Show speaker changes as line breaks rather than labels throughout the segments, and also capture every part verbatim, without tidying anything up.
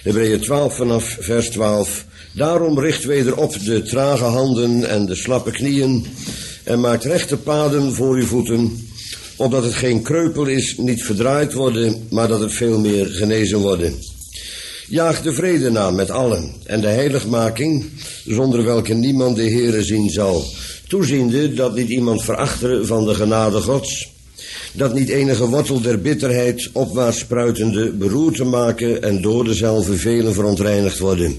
Hebreeën twaalf vanaf vers twaalf. Daarom richt weder op de trage handen en de slappe knieën en maakt rechte paden voor uw voeten, opdat het geen kreupel is, niet verdraaid worden, maar dat het veel meer genezen worden. Jaag de vrede na met allen en de heiligmaking, zonder welke niemand de Heere zien zal, toeziende dat niet iemand verachteren van de genade Gods, dat niet enige wortel der bitterheid opwaarts spruitende beroerte maken en door dezelfde velen verontreinigd worden.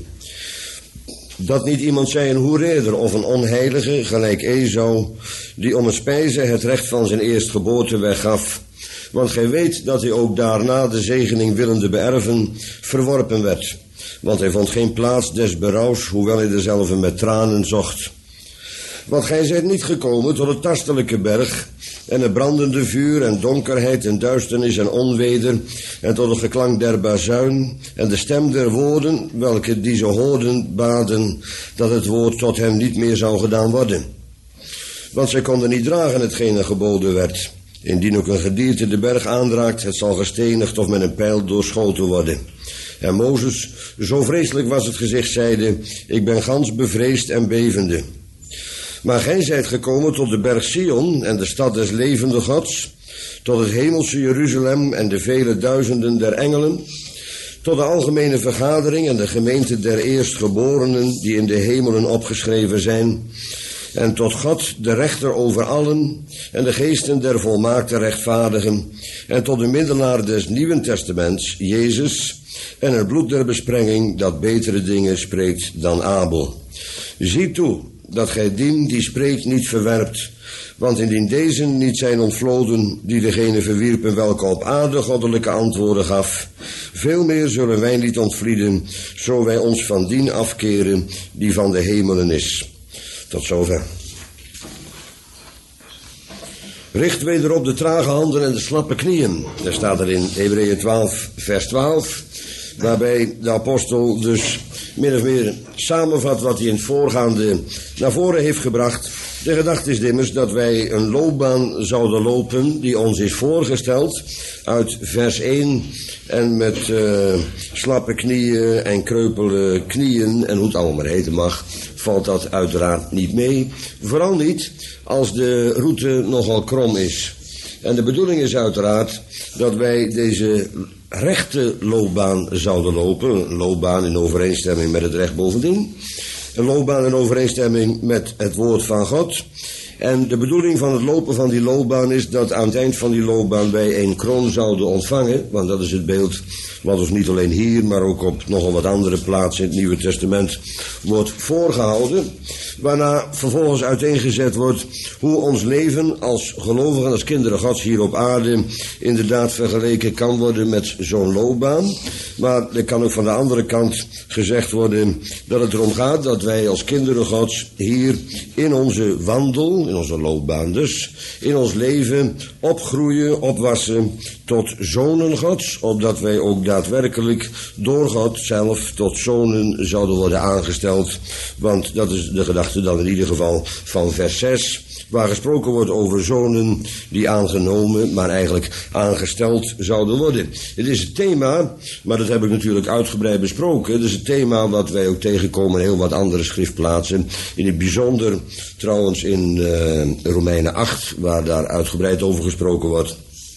Dat niet iemand zij een hoereerder of een onheilige, gelijk Esau, die om een spijze het recht van zijn eerstgeboorte weggaf. Want gij weet dat hij ook daarna de zegening willende beërven verworpen werd. Want hij vond geen plaats des berouws, hoewel hij dezelfde met tranen zocht. Want gij zijt niet gekomen tot het tastelijke berg en het brandende vuur en donkerheid en duisternis en onweder en tot het geklank der bazuin en de stem der woorden, welke die zo hoorden baden dat het woord tot hem niet meer zou gedaan worden. Want zij konden niet dragen hetgeen er geboden werd. Indien ook een gedierte de berg aanraakt, het zal gestenigd of met een pijl doorschoten worden. En Mozes, zo vreselijk was het gezicht, zeide, ik ben gans bevreesd en bevende. Maar gij zijt gekomen tot de berg Sion en de stad des levende Gods, tot het hemelse Jeruzalem en de vele duizenden der engelen, tot de algemene vergadering en de gemeente der eerstgeborenen die in de hemelen opgeschreven zijn, en tot God, de rechter over allen, en de geesten der volmaakte rechtvaardigen, en tot de middelaar des Nieuwen Testaments, Jezus, en het bloed der besprenging dat betere dingen spreekt dan Abel. Zie toe dat gij dien die spreekt niet verwerpt, want indien deze niet zijn ontvloden die degene verwierpen welke op aarde goddelijke antwoorden gaf, veel meer zullen wij niet ontvlieden, zo wij ons van dien afkeren die van de hemelen is. Tot zover. Richt weder op de trage handen en de slappe knieën. Daar staat er in Hebreeën twaalf vers twaalf, waarbij de apostel dus min of meer samenvat wat hij in het voorgaande naar voren heeft gebracht. De gedachte is immers dat wij een loopbaan zouden lopen die ons is voorgesteld uit vers één. En met uh, slappe knieën en kreupele knieën en hoe het allemaal maar heten mag, valt dat uiteraard niet mee. Vooral niet als de route nogal krom is. En de bedoeling is uiteraard dat wij deze rechte loopbaan zouden lopen. Een loopbaan in overeenstemming met het recht bovendien. Een loopbaan in overeenstemming met het woord van God. En de bedoeling van het lopen van die loopbaan is dat aan het eind van die loopbaan wij een kroon zouden ontvangen. Want dat is het beeld wat ons niet alleen hier, maar ook op nogal wat andere plaatsen in het Nieuwe Testament wordt voorgehouden. Waarna vervolgens uiteengezet wordt hoe ons leven als gelovigen, als kinderen Gods hier op aarde inderdaad vergeleken kan worden met zo'n loopbaan. Maar er kan ook van de andere kant gezegd worden dat het erom gaat dat wij als kinderen Gods hier in onze wandel, in onze loopbaan dus, in ons leven opgroeien, opwassen tot zonen Gods, opdat wij ook daadwerkelijk door God zelf tot zonen zouden worden aangesteld. Want dat is de gedachte dan in ieder geval van vers zes, waar gesproken wordt over zonen die aangenomen, maar eigenlijk aangesteld zouden worden. Het is het thema, maar dat heb ik natuurlijk uitgebreid besproken. Het is het thema wat wij ook tegenkomen in heel wat andere schriftplaatsen. In het bijzonder trouwens in uh, Romeinen acht, waar daar uitgebreid over gesproken wordt.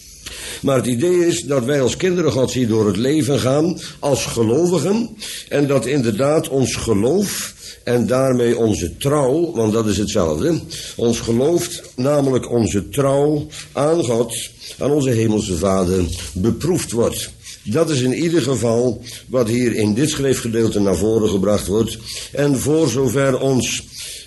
Maar het idee is dat wij als kinderen Gods hier door het leven gaan als gelovigen. En dat inderdaad ons geloof en daarmee onze trouw, want dat is hetzelfde. Ons geloof, namelijk onze trouw aan God, aan onze hemelse Vader, beproefd wordt. Dat is in ieder geval wat hier in dit schriftgedeelte naar voren gebracht wordt. En voor zover ons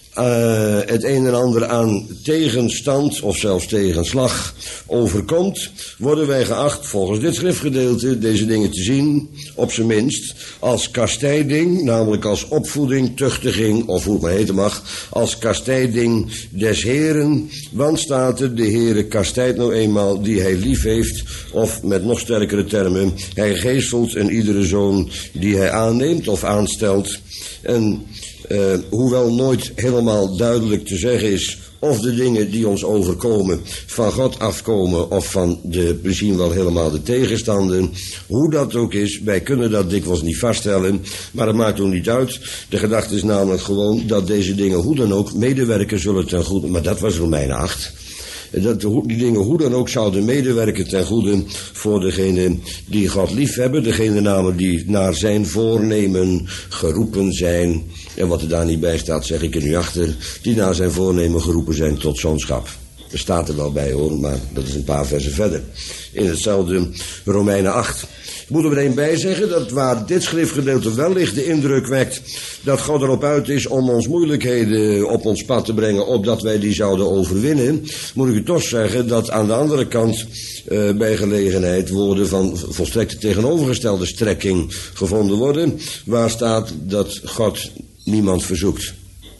Uh, het een en ander aan tegenstand of zelfs tegenslag overkomt, worden wij geacht volgens dit schriftgedeelte deze dingen te zien, op zijn minst, als kastijding, namelijk als opvoeding, tuchtiging, of hoe het maar heten mag, als kastijding des Heren, want staat er, de Heere kastijdt nou eenmaal die hij lief heeft, of met nog sterkere termen, hij geestelt een iedere zoon die hij aanneemt of aanstelt. En Uh, hoewel nooit helemaal duidelijk te zeggen is of de dingen die ons overkomen van God afkomen of van de, misschien wel helemaal de tegenstander. Hoe dat ook is, wij kunnen dat dikwijls niet vaststellen, maar het maakt ook niet uit. De gedachte is namelijk gewoon dat deze dingen hoe dan ook medewerken zullen ten goede, maar dat was Romeinen acht. Dat die dingen hoe dan ook zouden medewerken ten goede voor degene die God lief hebben, degene namelijk die naar zijn voornemen geroepen zijn. En wat er daar niet bij staat, zeg ik er nu achter, die naar zijn voornemen geroepen zijn tot zoonschap. Er staat er wel bij hoor, maar dat is een paar versen verder. In hetzelfde Romeinen acht. Ik moet er meteen bij zeggen dat waar dit schriftgedeelte wellicht de indruk wekt dat God erop uit is om ons moeilijkheden op ons pad te brengen, opdat wij die zouden overwinnen, moet ik u toch zeggen dat aan de andere kant uh, bij gelegenheid woorden van volstrekt tegenovergestelde strekking gevonden worden, waar staat dat God niemand verzoekt.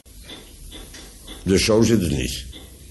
Dus zo zit het niet.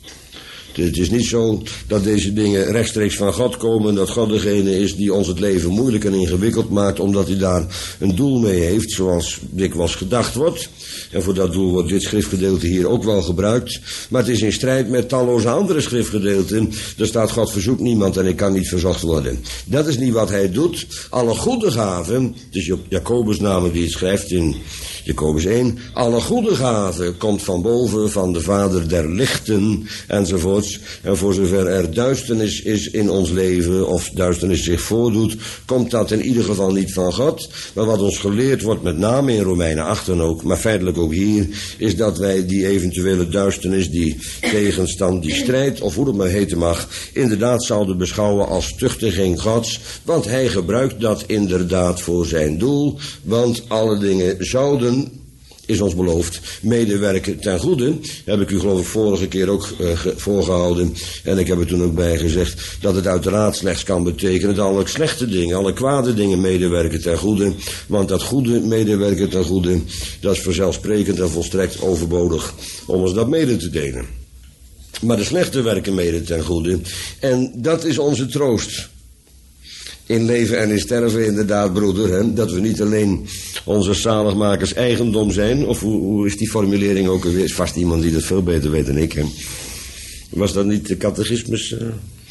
Het is niet zo dat deze dingen rechtstreeks van God komen, dat God degene is die ons het leven moeilijk en ingewikkeld maakt, omdat hij daar een doel mee heeft, zoals dikwijls gedacht wordt. En voor dat doel wordt dit schriftgedeelte hier ook wel gebruikt. Maar het is in strijd met talloze andere schriftgedeelten. Er staat God verzoekt niemand en ik kan niet verzocht worden. Dat is niet wat hij doet. Alle goede gaven, het is Jacobus namelijk die het schrijft in Jacobus één. Alle goede gaven komt van boven, van de Vader der lichten enzovoorts. En voor zover er duisternis is in ons leven of duisternis zich voordoet, komt dat in ieder geval niet van God. Maar wat ons geleerd wordt, met name in Romeinen acht en ook, maar feitelijk ook hier, is dat wij die eventuele duisternis, die tegenstand, die strijd, of hoe het maar heten mag, inderdaad zouden beschouwen als tuchtiging Gods. Want hij gebruikt dat inderdaad voor zijn doel. Want alle dingen zouden, is ons beloofd, medewerken ten goede. Heb ik u geloof ik vorige keer ook uh, voorgehouden. En ik heb er toen ook bij gezegd dat het uiteraard slechts kan betekenen dat alle slechte dingen, alle kwade dingen medewerken ten goede. Want dat goede medewerken ten goede, dat is vanzelfsprekend en volstrekt overbodig om ons dat mede te delen. Maar de slechte werken mede ten goede. En dat is onze troost. In leven en in sterven inderdaad, broeder, hè, dat we niet alleen onze zaligmakers eigendom zijn, of hoe, hoe is die formulering ook alweer? Is vast iemand die dat veel beter weet dan ik. Hè. Was dat niet de catechismus? Uh,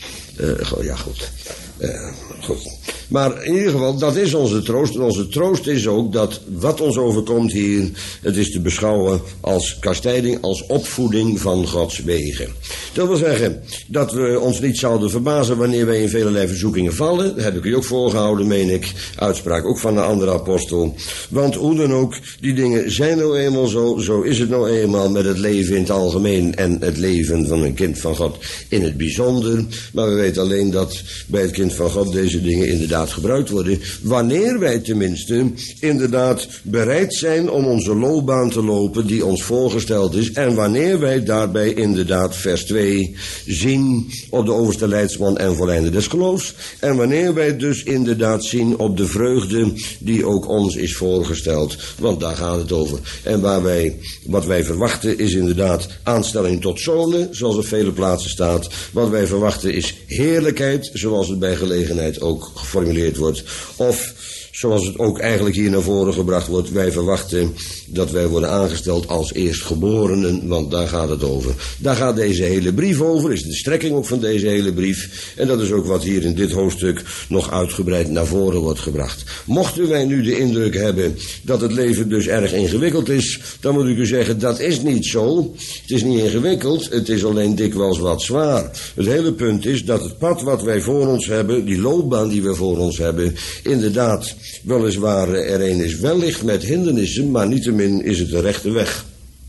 uh, ja, goed. Uh, goed. Maar in ieder geval, dat is onze troost. En onze troost is ook dat wat ons overkomt hier, het is te beschouwen als kastijding, als opvoeding van Gods wegen. Dat wil zeggen dat we ons niet zouden verbazen wanneer wij in velelei verzoekingen vallen. Dat heb ik u ook voorgehouden, meen ik. Uitspraak ook van een andere apostel. Want hoe dan ook, die dingen zijn nou eenmaal zo. Zo is het nou eenmaal met het leven in het algemeen en het leven van een kind van God in het bijzonder. Maar we weten alleen dat bij het kind van God deze dingen inderdaad gebruikt worden, wanneer wij tenminste inderdaad bereid zijn om onze loopbaan te lopen die ons voorgesteld is, en wanneer wij daarbij inderdaad vers twee zien op de overste leidsman en volleinder des geloofs, en wanneer wij dus inderdaad zien op de vreugde die ook ons is voorgesteld, want daar gaat het over. En waar wij, wat wij verwachten is inderdaad aanstelling tot zonen, zoals op vele plaatsen staat. Wat wij verwachten is heerlijkheid, zoals het bij gelegenheid ook geformuleerd wordt. Of, zoals het ook eigenlijk hier naar voren gebracht wordt, wij verwachten dat wij worden aangesteld als eerstgeborenen, want daar gaat het over. Daar gaat deze hele brief over, is de strekking ook van deze hele brief. En dat is ook wat hier in dit hoofdstuk nog uitgebreid naar voren wordt gebracht. Mochten wij nu de indruk hebben dat het leven dus erg ingewikkeld is, dan moet ik u zeggen, dat is niet zo. Het is niet ingewikkeld, het is alleen dikwijls wat zwaar. Het hele punt is dat het pad wat wij voor ons hebben, die loopbaan die we voor ons hebben, inderdaad weliswaar er een is wellicht met hindernissen, maar niettemin is het de rechte weg.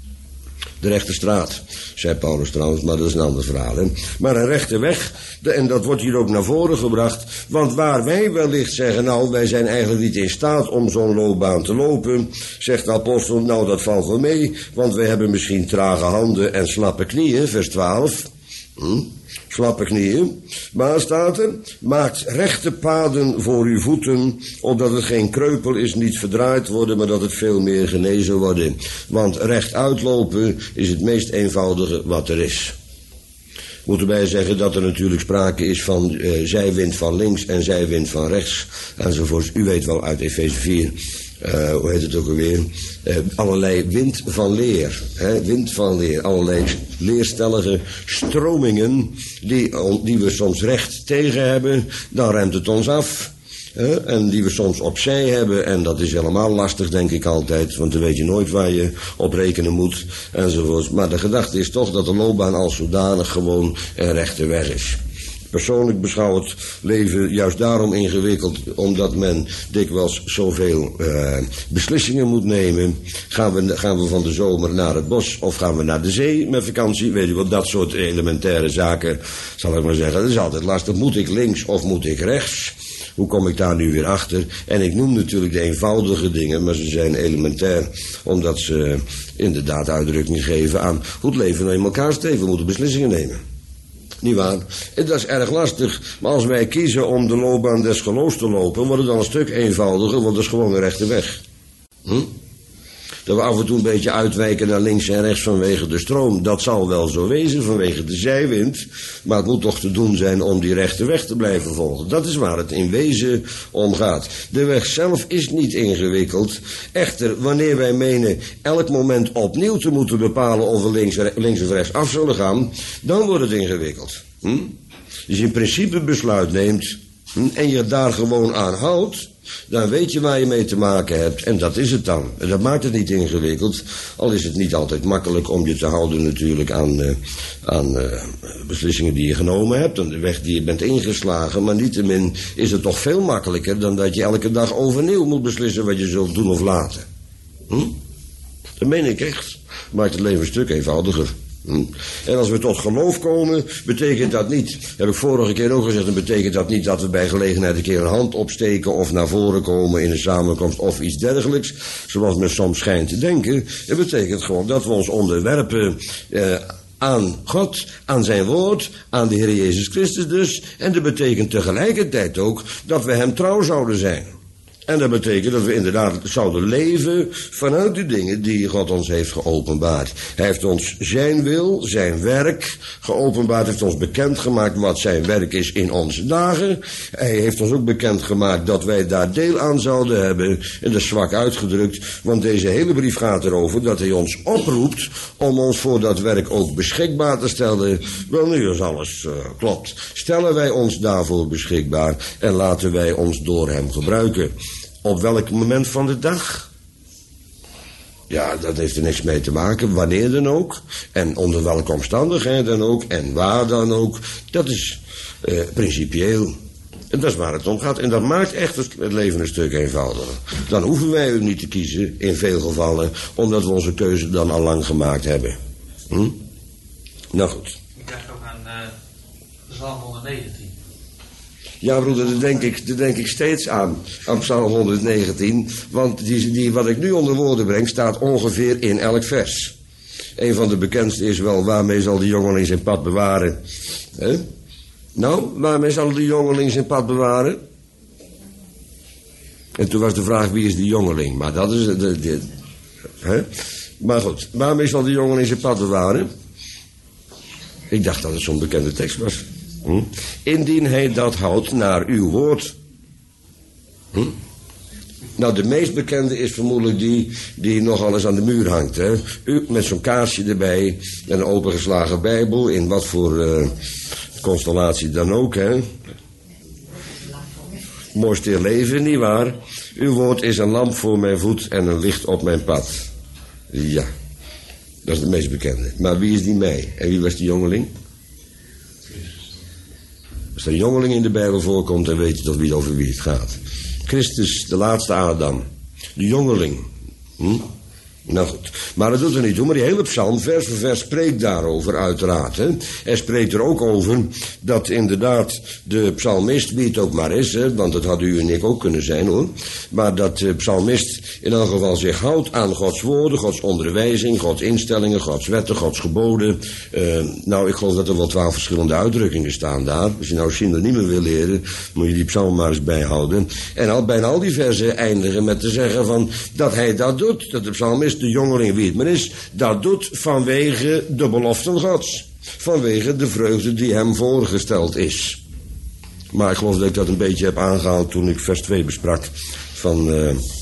De rechte straat, zei Paulus trouwens, maar dat is een ander verhaal. Hè? Maar een rechte weg, en dat wordt hier ook naar voren gebracht, want waar wij wellicht zeggen, nou, wij zijn eigenlijk niet in staat om zo'n loopbaan te lopen, zegt de apostel, nou, dat valt wel mee, want wij hebben misschien trage handen en slappe knieën, vers twaalf. Hm? Slappe knieën. Maar staat er, maakt rechte paden voor uw voeten, opdat het geen kreupel is, niet verdraaid worden, maar dat het veel meer genezen worden. Want recht uitlopen is het meest eenvoudige wat er is. Moet erbij zeggen dat er natuurlijk sprake is van uh, zijwind van links en zijwind van rechts, enzovoorts. U weet wel uit Efeze vier uh, hoe heet het ook alweer, uh, allerlei wind van leer, hè? Wind van leer, allerlei leerstellige stromingen die, die we soms recht tegen hebben, dan remt het ons af. Uh, en die we soms opzij hebben. En dat is helemaal lastig, denk ik altijd. Want dan weet je nooit waar je op rekenen moet. Enzovoort. Maar de gedachte is toch dat de loopbaan als zodanig gewoon een rechte weg is. Persoonlijk beschouw het leven juist daarom ingewikkeld. Omdat men dikwijls zoveel uh, beslissingen moet nemen. Gaan we, gaan we van de zomer naar het bos of gaan we naar de zee met vakantie? Weet je wel, dat soort elementaire zaken, zal ik maar zeggen. Dat is altijd lastig. Moet ik links of moet ik rechts? Hoe kom ik daar nu weer achter? En ik noem natuurlijk de eenvoudige dingen, maar ze zijn elementair, omdat ze inderdaad uitdrukking geven aan hoe het leven nou in elkaar steekt. We moeten beslissingen nemen. Niet waar? En dat is erg lastig. Maar als wij kiezen om de loopbaan des geloofs te lopen, wordt het dan een stuk eenvoudiger, want dat is gewoon een rechte weg. Hm? Dat we af en toe een beetje uitwijken naar links en rechts vanwege de stroom. Dat zal wel zo wezen vanwege de zijwind. Maar het moet toch te doen zijn om die rechte weg te blijven volgen. Dat is waar het in wezen om gaat. De weg zelf is niet ingewikkeld. Echter, wanneer wij menen elk moment opnieuw te moeten bepalen of we links, links of rechts af zullen gaan, dan wordt het ingewikkeld. Hm? Dus je in principe besluit neemt hm, en je daar gewoon aan houdt, dan weet je waar je mee te maken hebt. En dat is het dan. En dat maakt het niet ingewikkeld. Al is het niet altijd makkelijk om je te houden natuurlijk aan, uh, aan uh, beslissingen die je genomen hebt. Aan de weg die je bent ingeslagen. Maar niettemin is het toch veel makkelijker dan dat je elke dag overnieuw moet beslissen wat je zult doen of laten. Hm? Dat meen ik echt. Maakt het leven een stuk eenvoudiger. Hm. En als we tot geloof komen, betekent dat niet, heb ik vorige keer ook gezegd, dan betekent dat niet dat we bij gelegenheid een keer een hand opsteken of naar voren komen in een samenkomst of iets dergelijks, zoals men soms schijnt te denken. Het betekent gewoon dat we ons onderwerpen eh, aan God, aan zijn woord, aan de Heer Jezus Christus dus. En dat betekent tegelijkertijd ook dat we hem trouw zouden zijn. En dat betekent dat we inderdaad zouden leven vanuit de dingen die God ons heeft geopenbaard. Hij heeft ons zijn wil, zijn werk geopenbaard, heeft ons bekendgemaakt wat zijn werk is in onze dagen. Hij heeft ons ook bekendgemaakt dat wij daar deel aan zouden hebben. En dat is zwak uitgedrukt, want deze hele brief gaat erover dat hij ons oproept om ons voor dat werk ook beschikbaar te stellen. Wel nu, als alles uh, klopt, stellen wij ons daarvoor beschikbaar en laten wij ons door hem gebruiken. Op welk moment van de dag? Ja, dat heeft er niks mee te maken. Wanneer dan ook. En onder welke omstandigheden dan ook. En waar dan ook. Dat is uh, principieel. En dat is waar het om gaat. En dat maakt echt het leven een stuk eenvoudiger. Dan hoeven wij u niet te kiezen, in veel gevallen. Omdat we onze keuze dan al lang gemaakt hebben. Hm? Nou goed.
Ik krijg ook aan uh, Psalm honderdnegentien.
Ja, broeder, daar denk ik, daar denk ik steeds aan, aan Psalm honderdnegentien. Want die, die, wat ik nu onder woorden breng, staat ongeveer in elk vers. Een van de bekendste is wel, waarmee zal de jongeling zijn pad bewaren? He? Nou, waarmee zal de jongeling zijn pad bewaren? En toen was de vraag, wie is die jongeling? Maar dat is... De, de, he? Maar goed, waarmee zal de jongeling zijn pad bewaren? Ik dacht dat het zo'n bekende tekst was. Hm? Indien hij dat houdt naar uw woord. Hm? Nou, de meest bekende is vermoedelijk die die nogal eens aan de muur hangt. Hè? U, met zo'n kaarsje erbij en een opengeslagen Bijbel, in wat voor uh, constellatie dan ook. Hè? Mooi stil leven, nietwaar? Uw woord is een lamp voor mijn voet en een licht op mijn pad. Ja, dat is de meest bekende. Maar wie is die mij? En wie was die jongeling? Als er een jongeling in de Bijbel voorkomt, dan weet je toch wie over wie het gaat. Christus, de laatste Adam. De jongeling. Hm? Nou goed, maar dat doet er niet toe. Maar die hele psalm, vers voor vers, spreekt daarover uiteraard. Hè? Hij spreekt er ook over dat inderdaad de psalmist, wie het ook maar is, hè, want dat had u en ik ook kunnen zijn hoor, maar dat de psalmist in elk geval zich houdt aan Gods woorden, Gods onderwijzing, Gods instellingen, Gods wetten, Gods geboden. Uh, nou, ik geloof dat er wel twaalf verschillende uitdrukkingen staan daar. Als je nou synoniemen wil leren, moet je die psalm maar eens bijhouden. En al, bijna al die versen eindigen met te zeggen van dat hij dat doet, dat de psalmist, de jongeling wie het maar is, dat doet vanwege de beloften Gods. Vanwege de vreugde die hem voorgesteld is. Maar ik geloof dat ik dat een beetje heb aangehaald toen ik vers twee besprak van uh,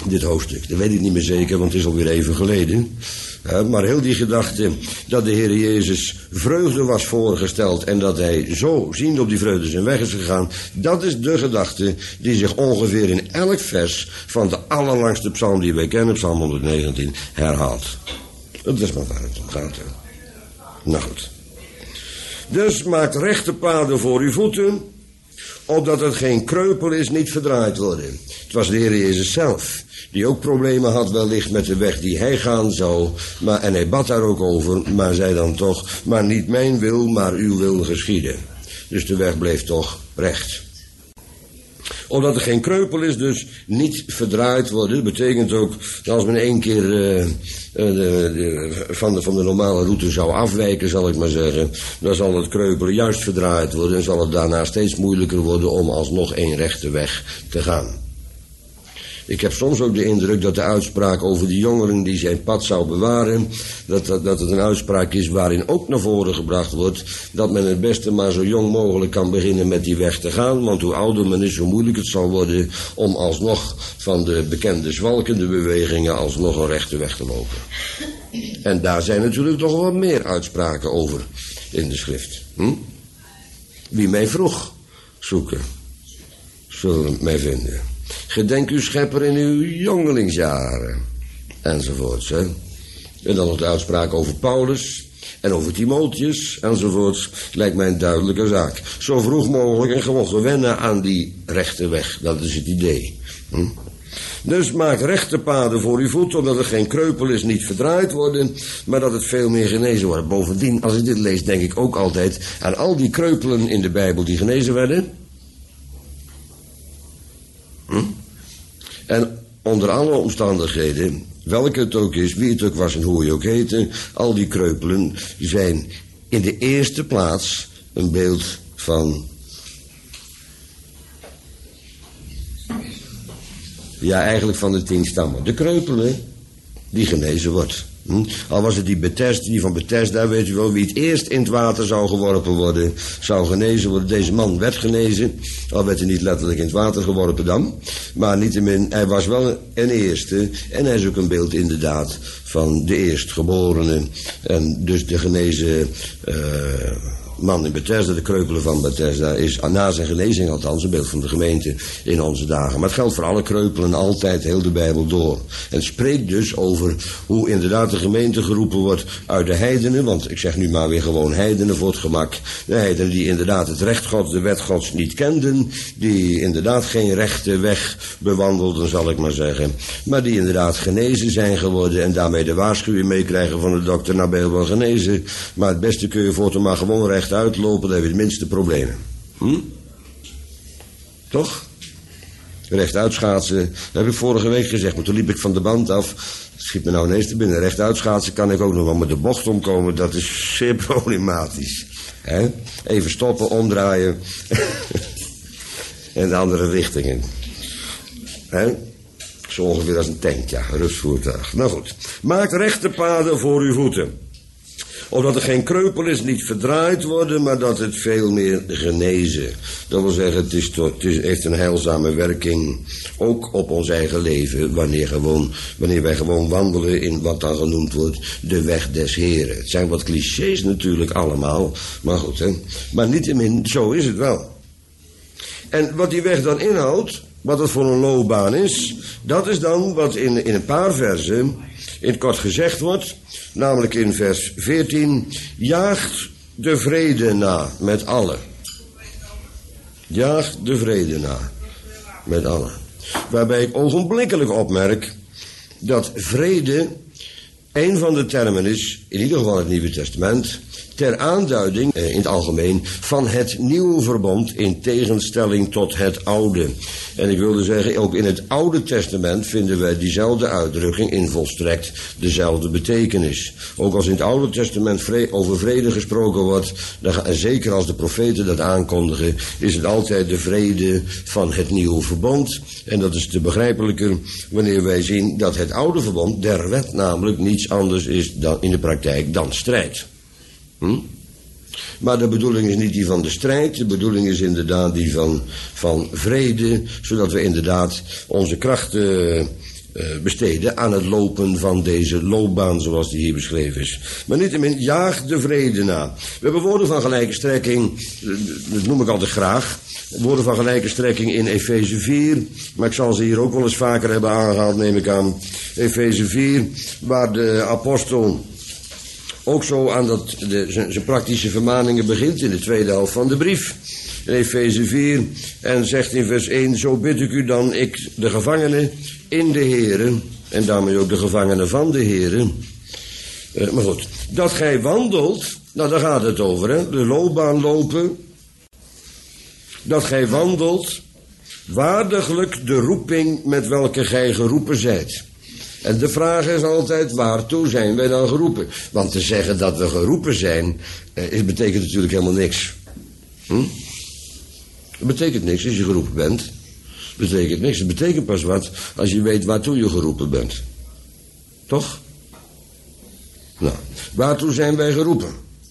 dit hoofdstuk. Dat weet ik niet meer zeker, want het is alweer even geleden. Uh, maar heel die gedachte dat de Heer Jezus vreugde was voorgesteld en dat hij zo ziend op die vreugde zijn weg is gegaan, dat is de gedachte die zich ongeveer in elk vers van de allerlangste psalm die wij kennen, psalm honderdnegentien, herhaalt. Dat is maar waar het om gaat. Hè. Nou goed. Dus maakt rechte paden voor uw voeten, opdat het geen kreupel is, niet verdraaid worden. Het was de Heer Jezus zelf, die ook problemen had wellicht met de weg die hij gaan zou. Maar, en hij bad daar ook over, maar zei dan toch, maar niet mijn wil, maar uw wil geschieden. Dus de weg bleef toch recht. Omdat er geen kreupel is, dus niet verdraaid worden. Dat betekent ook dat als men één keer uh, de, de, van, de, van de normale route zou afwijken, zal ik maar zeggen, dan zal het kreupelen juist verdraaid worden en zal het daarna steeds moeilijker worden om alsnog één rechte weg te gaan. Ik heb soms ook de indruk dat de uitspraak over die jongeren die zijn pad zou bewaren, dat, dat, dat het een uitspraak is waarin ook naar voren gebracht wordt dat men het beste maar zo jong mogelijk kan beginnen met die weg te gaan, want hoe ouder men is, hoe moeilijk het zal worden om alsnog van de bekende zwalkende bewegingen alsnog een rechte weg te lopen. En daar zijn natuurlijk toch wat meer uitspraken over in de schrift. Hm? Wie mij vroeg zoeken, zullen mij vinden. Gedenk uw schepper in uw jongelingsjaren. Enzovoorts. Hè? En dan nog de uitspraak over Paulus. En over Timotheus. Enzovoorts. Lijkt mij een duidelijke zaak. Zo vroeg mogelijk en gewoon gewennen aan die rechte weg. Dat is het idee. Hm? Dus maak rechte paden voor uw voet, omdat er geen kreupel is, niet verdraaid worden, maar dat het veel meer genezen wordt. Bovendien, als ik dit lees, denk ik ook altijd aan al die kreupelen in de Bijbel die genezen werden. Hm? En onder alle omstandigheden, welke het ook is, wie het ook was en hoe je ook heette, al die kreupelen zijn in de eerste plaats een beeld van, ja, eigenlijk van de tien stammen. De kreupelen die genezen wordt. Hm? Al was het die Bethesda, die van Bethesda, weet u wel, wie het eerst in het water zou geworpen worden, zou genezen worden. Deze man werd genezen, al werd hij niet letterlijk in het water geworpen dan, maar niettemin, hij was wel een eerste en hij is ook een beeld inderdaad van de eerstgeborene en dus de genezen uh, man in Bethesda, de kreupelen van Bethesda, is na zijn genezing althans een beeld van de gemeente in onze dagen. Maar het geldt voor alle kreupelen altijd heel de Bijbel door. En het spreekt dus over hoe inderdaad de gemeente geroepen wordt uit de heidenen, want ik zeg nu maar weer gewoon heidenen voor het gemak. De heidenen die inderdaad het recht Gods, de wet Gods niet kenden, die inderdaad geen rechte weg bewandelden, zal ik maar zeggen, maar die inderdaad genezen zijn geworden en daarmee de waarschuwing meekrijgen van de dokter, nou ben je wel genezen, maar het beste kun je voortaan maar gewoon recht uitlopen, dan heb je het minste problemen. Hm? Toch? Recht uitschaatsen, dat heb ik vorige week gezegd, maar toen liep ik van de band af. Het schiet me nou ineens te binnen. Recht uitschaatsen kan ik ook nog wel met de bocht omkomen, dat is zeer problematisch. He? Even stoppen, omdraaien. En de andere richtingen. He? Zo ongeveer als een tank, ja, een rustvoertuig. Nou goed, maak rechte paden voor uw voeten. Opdat er geen kreupel is, niet verdraaid worden, maar dat het veel meer genezen. Dat wil zeggen, het, is tot, het is, heeft een heilzame werking, ook op ons eigen leven, wanneer, gewoon, wanneer wij gewoon wandelen in wat dan genoemd wordt de weg des Heren. Het zijn wat clichés natuurlijk allemaal, maar goed, hè. Maar niettemin, zo is het wel. En wat die weg dan inhoudt, wat het voor een loopbaan is, dat is dan wat in, in een paar versen in het kort gezegd wordt, namelijk in vers veertien, jaagt de vrede na met allen. Jaagt de vrede na met allen. Waarbij ik ogenblikkelijk opmerk dat vrede een van de termen is, in ieder geval in het Nieuwe Testament, ter aanduiding, eh, in het algemeen, van het nieuwe verbond in tegenstelling tot het oude. En ik wilde zeggen, ook in het Oude Testament vinden wij diezelfde uitdrukking in volstrekt dezelfde betekenis. Ook als in het Oude Testament vre- over vrede gesproken wordt, dan, en zeker als de profeten dat aankondigen, is het altijd de vrede van het nieuwe verbond. En dat is te begrijpelijker wanneer wij zien dat het oude verbond der wet namelijk niets anders is dan in de praktijk dan strijd. Hm? Maar de bedoeling is niet die van de strijd, de bedoeling is inderdaad die van, van vrede, zodat we inderdaad onze krachten uh, besteden aan het lopen van deze loopbaan zoals die hier beschreven is. Maar niettemin, jaag de vrede na. We hebben woorden van gelijke strekking, dat noem ik altijd graag, woorden van gelijke strekking in Efeze vier, maar ik zal ze hier ook wel eens vaker hebben aangehaald, neem ik aan. Efeze vier, waar de apostel ook zo aan dat, de, zijn, zijn praktische vermaningen begint in de tweede helft van de brief. In Efeze vier en zegt in vers één, zo bid ik u dan, ik de gevangenen in de Here, en daarmee ook de gevangenen van de Here. Uh, maar goed, dat gij wandelt, nou daar gaat het over, hè, de loopbaan lopen. Dat gij wandelt waardiglijk de roeping met welke gij geroepen zijt. En de vraag is altijd, waartoe zijn wij dan geroepen? Want te zeggen dat we geroepen zijn, eh, betekent natuurlijk helemaal niks. Hm? Het betekent niks als je geroepen bent. Het betekent niks. Het betekent pas wat als je weet waartoe je geroepen bent. Toch? Nou, waartoe zijn wij geroepen?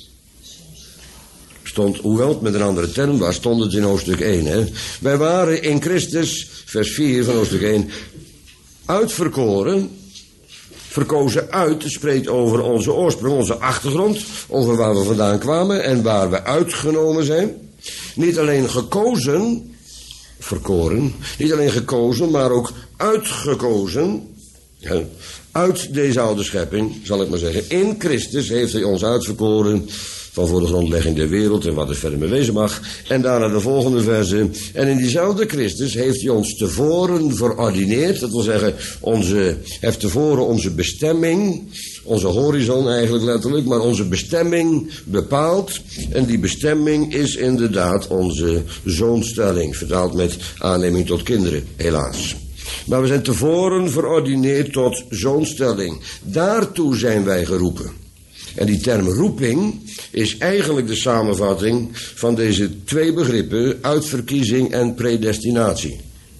Stond, hoewel het met een andere term was, stond het in hoofdstuk één. Hè? Wij waren in Christus, vers vier van hoofdstuk één, uitverkoren, verkozen uit, het spreekt over onze oorsprong, onze achtergrond, over waar we vandaan kwamen en waar we uitgenomen zijn. Niet alleen gekozen, verkoren, niet alleen gekozen, maar ook uitgekozen, ja, uit deze oude schepping, zal ik maar zeggen. In Christus heeft hij ons uitverkoren, van voor de grondlegging der wereld en wat er verder mee wezen mag. En daarna de volgende verse. En in diezelfde Christus heeft hij ons tevoren verordineerd. Dat wil zeggen, onze, heeft tevoren onze bestemming, onze horizon eigenlijk letterlijk, maar onze bestemming bepaald. En die bestemming is inderdaad onze zoonstelling, vertaald met aanneming tot kinderen, helaas. Maar we zijn tevoren verordineerd tot zoonstelling. Daartoe zijn wij geroepen. En die term roeping is eigenlijk de samenvatting van deze twee begrippen, uitverkiezing en predestinatie.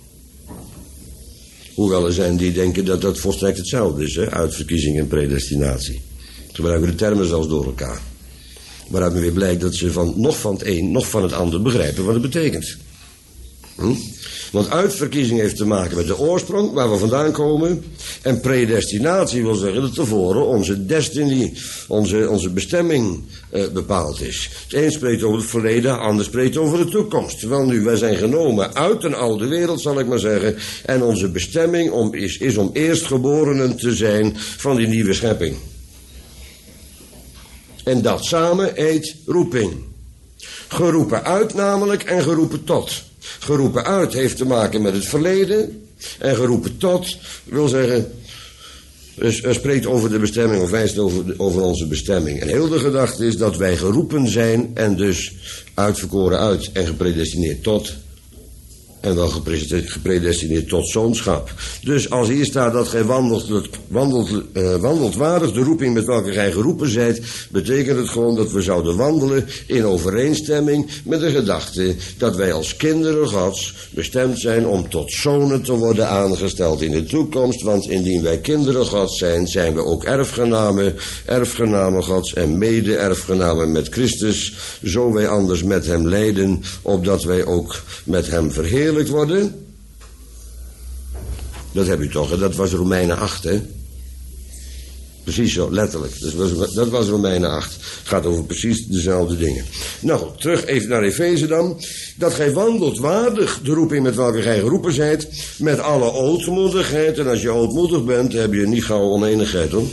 Hoewel er zijn die denken dat dat volstrekt hetzelfde is, hè? Uitverkiezing en predestinatie. Ze gebruiken de termen zelfs door elkaar. Waaruit me weer blijkt dat ze van, nog van het een, nog van het ander begrijpen wat het betekent. Hm? Want uitverkiezing heeft te maken met de oorsprong, waar we vandaan komen. En predestinatie wil zeggen dat tevoren onze destiny, onze, onze bestemming uh, bepaald is. Het een spreekt over het verleden, het ander spreekt over de toekomst. Wel nu, wij zijn genomen uit een oude wereld, zal ik maar zeggen. En onze bestemming om, is, is om eerstgeborenen te zijn van die nieuwe schepping. En dat samen heet roeping. Geroepen uit namelijk en geroepen tot. Geroepen uit heeft te maken met het verleden. En geroepen tot wil zeggen, er spreekt over de bestemming of wijst over, de, over onze bestemming. En heel de gedachte is dat wij geroepen zijn en dus uitverkoren uit en gepredestineerd tot. En wel gepredestineerd tot zoonschap. Dus als hier staat dat gij wandelt, wandelt, uh, wandelt waardig de roeping met welke gij geroepen zijt, betekent het gewoon dat we zouden wandelen in overeenstemming met de gedachte dat wij als kinderen Gods bestemd zijn om tot zonen te worden aangesteld in de toekomst. Want indien wij kinderen Gods zijn, zijn we ook erfgenamen, erfgenamen Gods en mede-erfgenamen met Christus, zo wij anders met hem lijden, opdat wij ook met hem verheerlijken worden. Dat heb u toch, hè? Dat was Romeinen acht, hè? Precies zo, letterlijk. Dat was, dat was Romeinen acht. Het gaat over precies dezelfde dingen. Nou, terug even naar Efeze dan. Dat gij wandelt waardig de roeping met welke gij geroepen zijt, met alle ootmoedigheid. En als je ootmoedig bent, heb je niet gauw oneenigheid, hoor.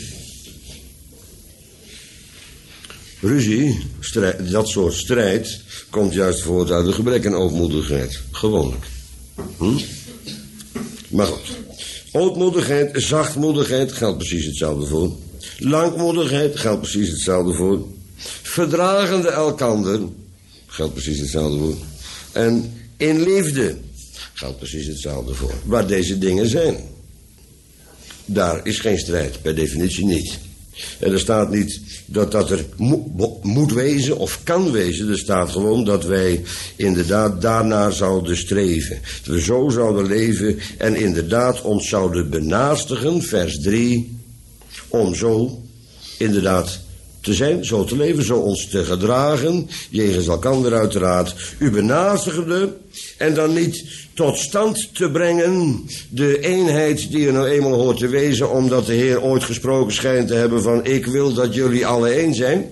Ruzie, strijd, dat soort strijd, komt juist voort uit een gebrek aan ootmoedigheid. Gewoonlijk. Hm? Maar goed. Ootmoedigheid, zachtmoedigheid geldt precies hetzelfde voor. Langmoedigheid geldt precies hetzelfde voor. Verdragende elkander geldt precies hetzelfde voor. En in liefde geldt precies hetzelfde voor. Waar deze dingen zijn. Daar is geen strijd, per definitie niet. En er staat niet dat dat er mo- moet wezen of kan wezen. Er staat gewoon dat wij inderdaad daarnaar zouden streven. Dat we zo zouden leven en inderdaad ons zouden benaastigen, vers drie, om zo inderdaad te zijn, zo te leven, zo ons te gedragen, jegens elkander uiteraard, u benazigende, en dan niet tot stand te brengen de eenheid die er nou eenmaal hoort te wezen, omdat de Heer ooit gesproken schijnt te hebben van, ik wil dat jullie alle één zijn.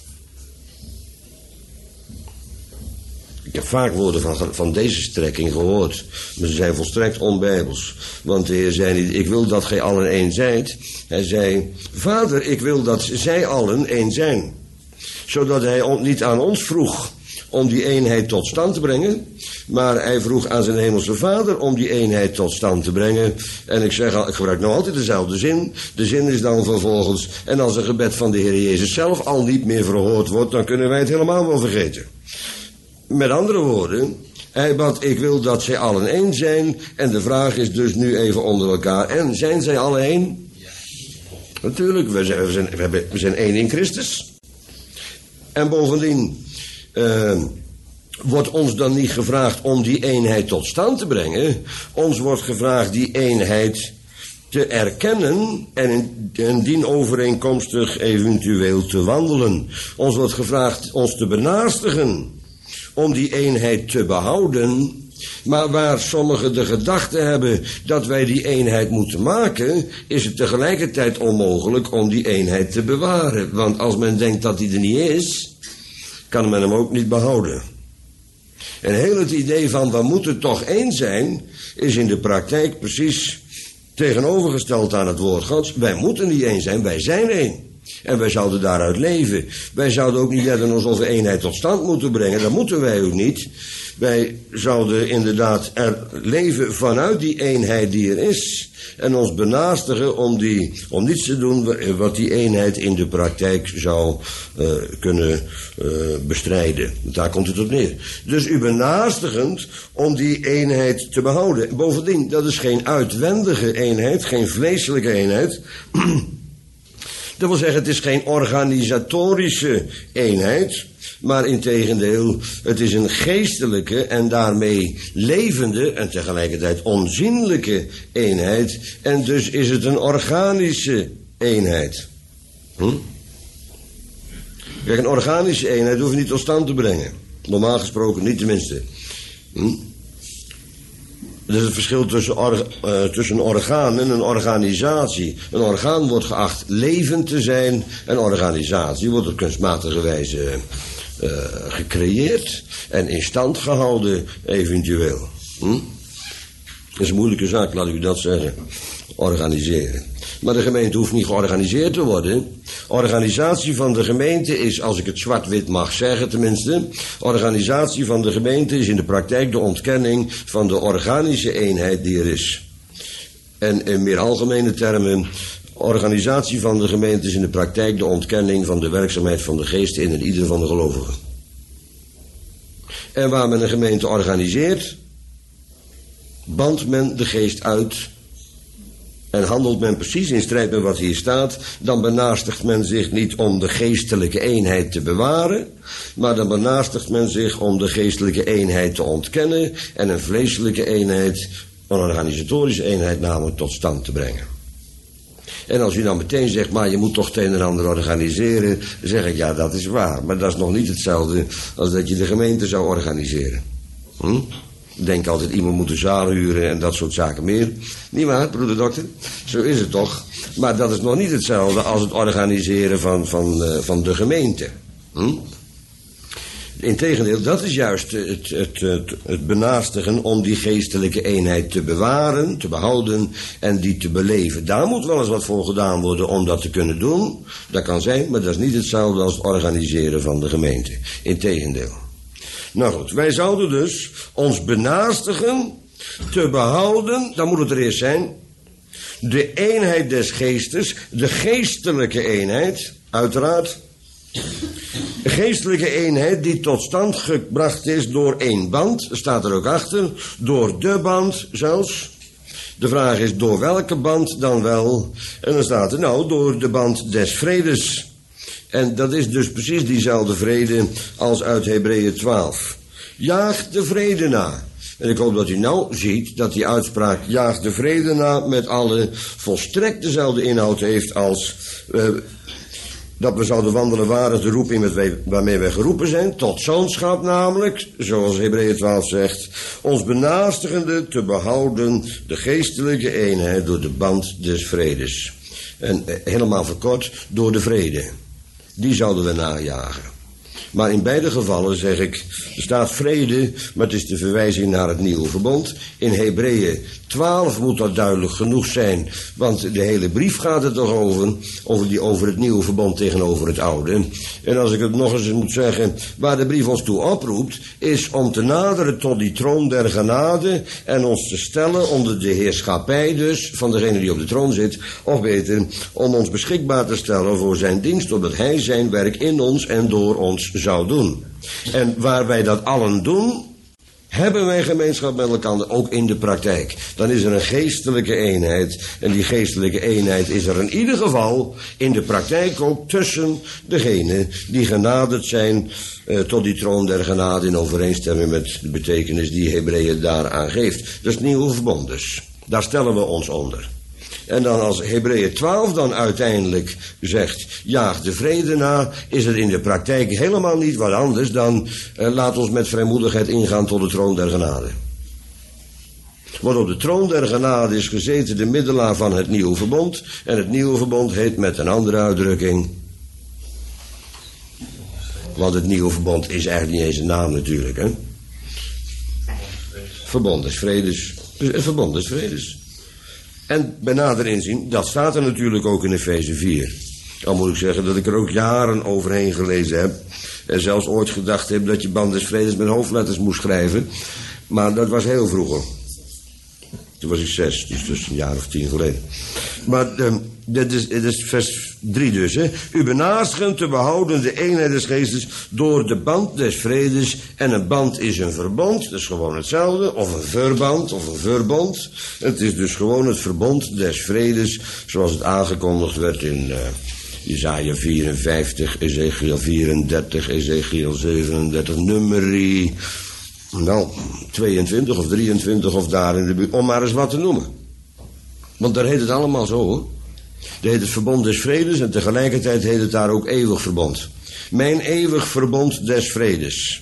Ik heb vaak woorden van, van deze strekking gehoord, maar ze zijn volstrekt onbijbels. Want de Heer zei niet, ik wil dat gij allen één zijt. Hij zei, Vader, ik wil dat zij allen één zijn. Zodat hij on, niet aan ons vroeg om die eenheid tot stand te brengen, maar hij vroeg aan zijn hemelse Vader om die eenheid tot stand te brengen. En ik zeg, ik gebruik nou altijd dezelfde zin. De zin is dan vervolgens, en als een gebed van de Heer Jezus zelf al niet meer verhoord wordt, dan kunnen wij het helemaal wel vergeten. Met andere woorden, hij bad, ik wil dat zij allen één zijn. En de vraag is dus nu even onder elkaar, en zijn zij alle één? Ja. Natuurlijk, we zijn, we, zijn, we, hebben, we zijn één in Christus. En bovendien uh, wordt ons dan niet gevraagd om die eenheid tot stand te brengen. Ons wordt gevraagd die eenheid te erkennen en, in, en dien overeenkomstig eventueel te wandelen. Ons wordt gevraagd ons te benaastigen om die eenheid te behouden, maar waar sommigen de gedachte hebben dat wij die eenheid moeten maken, is het tegelijkertijd onmogelijk om die eenheid te bewaren. Want als men denkt dat die er niet is, kan men hem ook niet behouden. En heel het idee van we moeten toch één zijn, is in de praktijk precies tegenovergesteld aan het woord Gods. Wij moeten niet één zijn, wij zijn één. En wij zouden daaruit leven. Wij zouden ook niet net alsof we eenheid tot stand moeten brengen. Dat moeten wij ook niet. Wij zouden inderdaad er leven vanuit die eenheid die er is. En ons benaastigen om, die, om niets te doen wat die eenheid in de praktijk zou uh, kunnen uh, bestrijden. Daar komt het op neer. Dus u benaastigend om die eenheid te behouden. Bovendien, dat is geen uitwendige eenheid, geen vleeselijke eenheid. Dat wil zeggen, het is geen organisatorische eenheid, maar integendeel, het is een geestelijke en daarmee levende en tegelijkertijd onzienlijke eenheid. En dus is het een organische eenheid. Hm? Kijk, een organische eenheid hoef je niet tot stand te brengen. Normaal gesproken niet tenminste. Hm? Dat is het verschil tussen, or, uh, tussen een orgaan en een organisatie. Een orgaan wordt geacht levend te zijn. Een organisatie wordt op kunstmatige wijze uh, gecreëerd en in stand gehouden eventueel. Hm? Dat is een moeilijke zaak, laat ik u dat zeggen. Organiseren. Maar de gemeente hoeft niet georganiseerd te worden. Organisatie van de gemeente is, als ik het zwart-wit mag zeggen tenminste, organisatie van de gemeente is in de praktijk de ontkenning van de organische eenheid die er is. En in meer algemene termen, organisatie van de gemeente is in de praktijk de ontkenning van de werkzaamheid van de geest in en ieder van de gelovigen. En waar men een gemeente organiseert, bandt men de geest uit. En handelt men precies in strijd met wat hier staat, dan benaastigt men zich niet om de geestelijke eenheid te bewaren, maar dan benaastigt men zich om de geestelijke eenheid te ontkennen en een vleeselijke eenheid, een organisatorische eenheid namelijk, tot stand te brengen. En als u dan meteen zegt, maar je moet toch het een en ander organiseren, dan zeg ik, ja, dat is waar, maar dat is nog niet hetzelfde als dat je de gemeente zou organiseren. Hm? Ik denk altijd, iemand moet een zaal huren en dat soort zaken meer. Niet waar, broeder dokter? Zo is het toch. Maar dat is nog niet hetzelfde als het organiseren van, van, uh, van de gemeente. Hm? Integendeel, dat is juist het, het, het, het benaastigen om die geestelijke eenheid te bewaren, te behouden en die te beleven. Daar moet wel eens wat voor gedaan worden om dat te kunnen doen. Dat kan zijn, maar dat is niet hetzelfde als het organiseren van de gemeente. Integendeel. Nou goed, wij zouden dus ons benaastigen te behouden, dan moet het er eerst zijn, de eenheid des geestes, de geestelijke eenheid, uiteraard. De geestelijke eenheid die tot stand gebracht is door één band, staat er ook achter, door de band zelfs. De vraag is door welke band dan wel? En dan staat er nou door de band des vredes. En dat is dus precies diezelfde vrede als uit Hebreeën twaalf. Jaag de vrede na. En ik hoop dat u nou ziet dat die uitspraak jaag de vrede na met alle volstrekt dezelfde inhoud heeft als uh, dat we zouden wandelen waardig de roeping met wij, waarmee wij geroepen zijn, tot zoonschap namelijk, zoals Hebreeën twaalf zegt, ons benaastigende te behouden de geestelijke eenheid door de band des vredes. En eh, helemaal verkort, door de vrede. Die zouden we najagen. Maar in beide gevallen zeg ik, er staat vrede, maar het is de verwijzing naar het nieuwe verbond. In Hebreeën twaalf moet dat duidelijk genoeg zijn, want de hele brief gaat er toch over, over, die, over het nieuwe verbond tegenover het oude. En als ik het nog eens moet zeggen, waar de brief ons toe oproept, is om te naderen tot die troon der genade en ons te stellen onder de heerschappij dus van degene die op de troon zit, of beter, om ons beschikbaar te stellen voor zijn dienst, opdat hij zijn werk in ons en door ons zou doen. En waar wij dat allen doen, hebben wij gemeenschap met elkaar, ook in de praktijk. Dan is er een geestelijke eenheid. En die geestelijke eenheid is er in ieder geval in de praktijk ook tussen degenen die genaderd zijn uh, tot die troon der genade in overeenstemming met de betekenis die Hebreeën daaraan geeft. Dat is het nieuwe verbond dus. Daar stellen we ons onder. En dan als Hebreeën twaalf dan uiteindelijk zegt, jaag de vrede na, is het in de praktijk helemaal niet wat anders dan, eh, laat ons met vrijmoedigheid ingaan tot de troon der genade. Want op de troon der genade is gezeten de middelaar van het nieuwe verbond, en het nieuwe verbond heet met een andere uitdrukking, want het nieuwe verbond is eigenlijk niet eens een naam natuurlijk, hè. Verbond des vredes, het verbond des vredes. En bij nader inzien, dat staat er natuurlijk ook in Efeze vier. Al moet ik zeggen dat ik er ook jaren overheen gelezen heb. En zelfs ooit gedacht heb dat je band des vredes met hoofdletters moest schrijven. Maar dat was heel vroeger. Toen was ik zes, dus, dus een jaar of tien geleden. Maar um, dit, is, dit is vers drie dus. Hè. U benaastigen te behouden de eenheid des geestes door de band des vredes. En een band is een verbond, dat is gewoon hetzelfde. Of een verband, of een verbond. Het is dus gewoon het verbond des vredes, zoals het aangekondigd werd in uh, Jesaja vierenvijftig, Ezekiel vierendertig, Ezekiel zevenendertig, Numeri. Nou, tweeëntwintig of drieëntwintig of daar in de buurt, om maar eens wat te noemen. Want daar heet het allemaal zo, hoor. Dat heet het verbond des vredes en tegelijkertijd heet het daar ook eeuwig verbond. Mijn eeuwig verbond des vredes.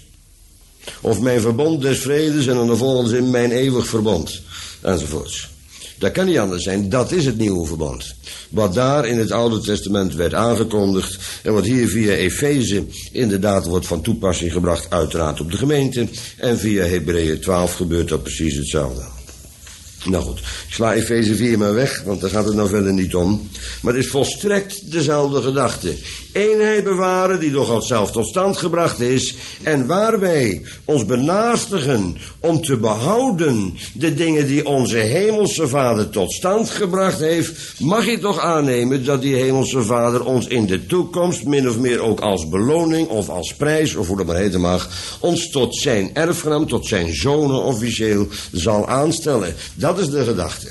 Of mijn verbond des vredes en dan de volgende zin mijn eeuwig verbond. Enzovoorts. Dat kan niet anders zijn, dat is het nieuwe verbond. Wat daar in het Oude Testament werd aangekondigd en wat hier via Efeze inderdaad wordt van toepassing gebracht, uiteraard op de gemeente. En via Hebreeën twaalf gebeurt dat precies hetzelfde. Nou goed, ik sla Efeze vier maar weg, want daar gaat het nou verder niet om. Maar het is volstrekt dezelfde gedachte. Eenheid bewaren die door God zelf tot stand gebracht is. En waar wij ons benaastigen om te behouden de dingen die onze hemelse Vader tot stand gebracht heeft, mag je toch aannemen dat die hemelse Vader ons in de toekomst, min of meer ook als beloning of als prijs, of hoe dat maar heten mag, ons tot zijn erfgenaam, tot zijn zonen officieel zal aanstellen. Dat is de gedachte.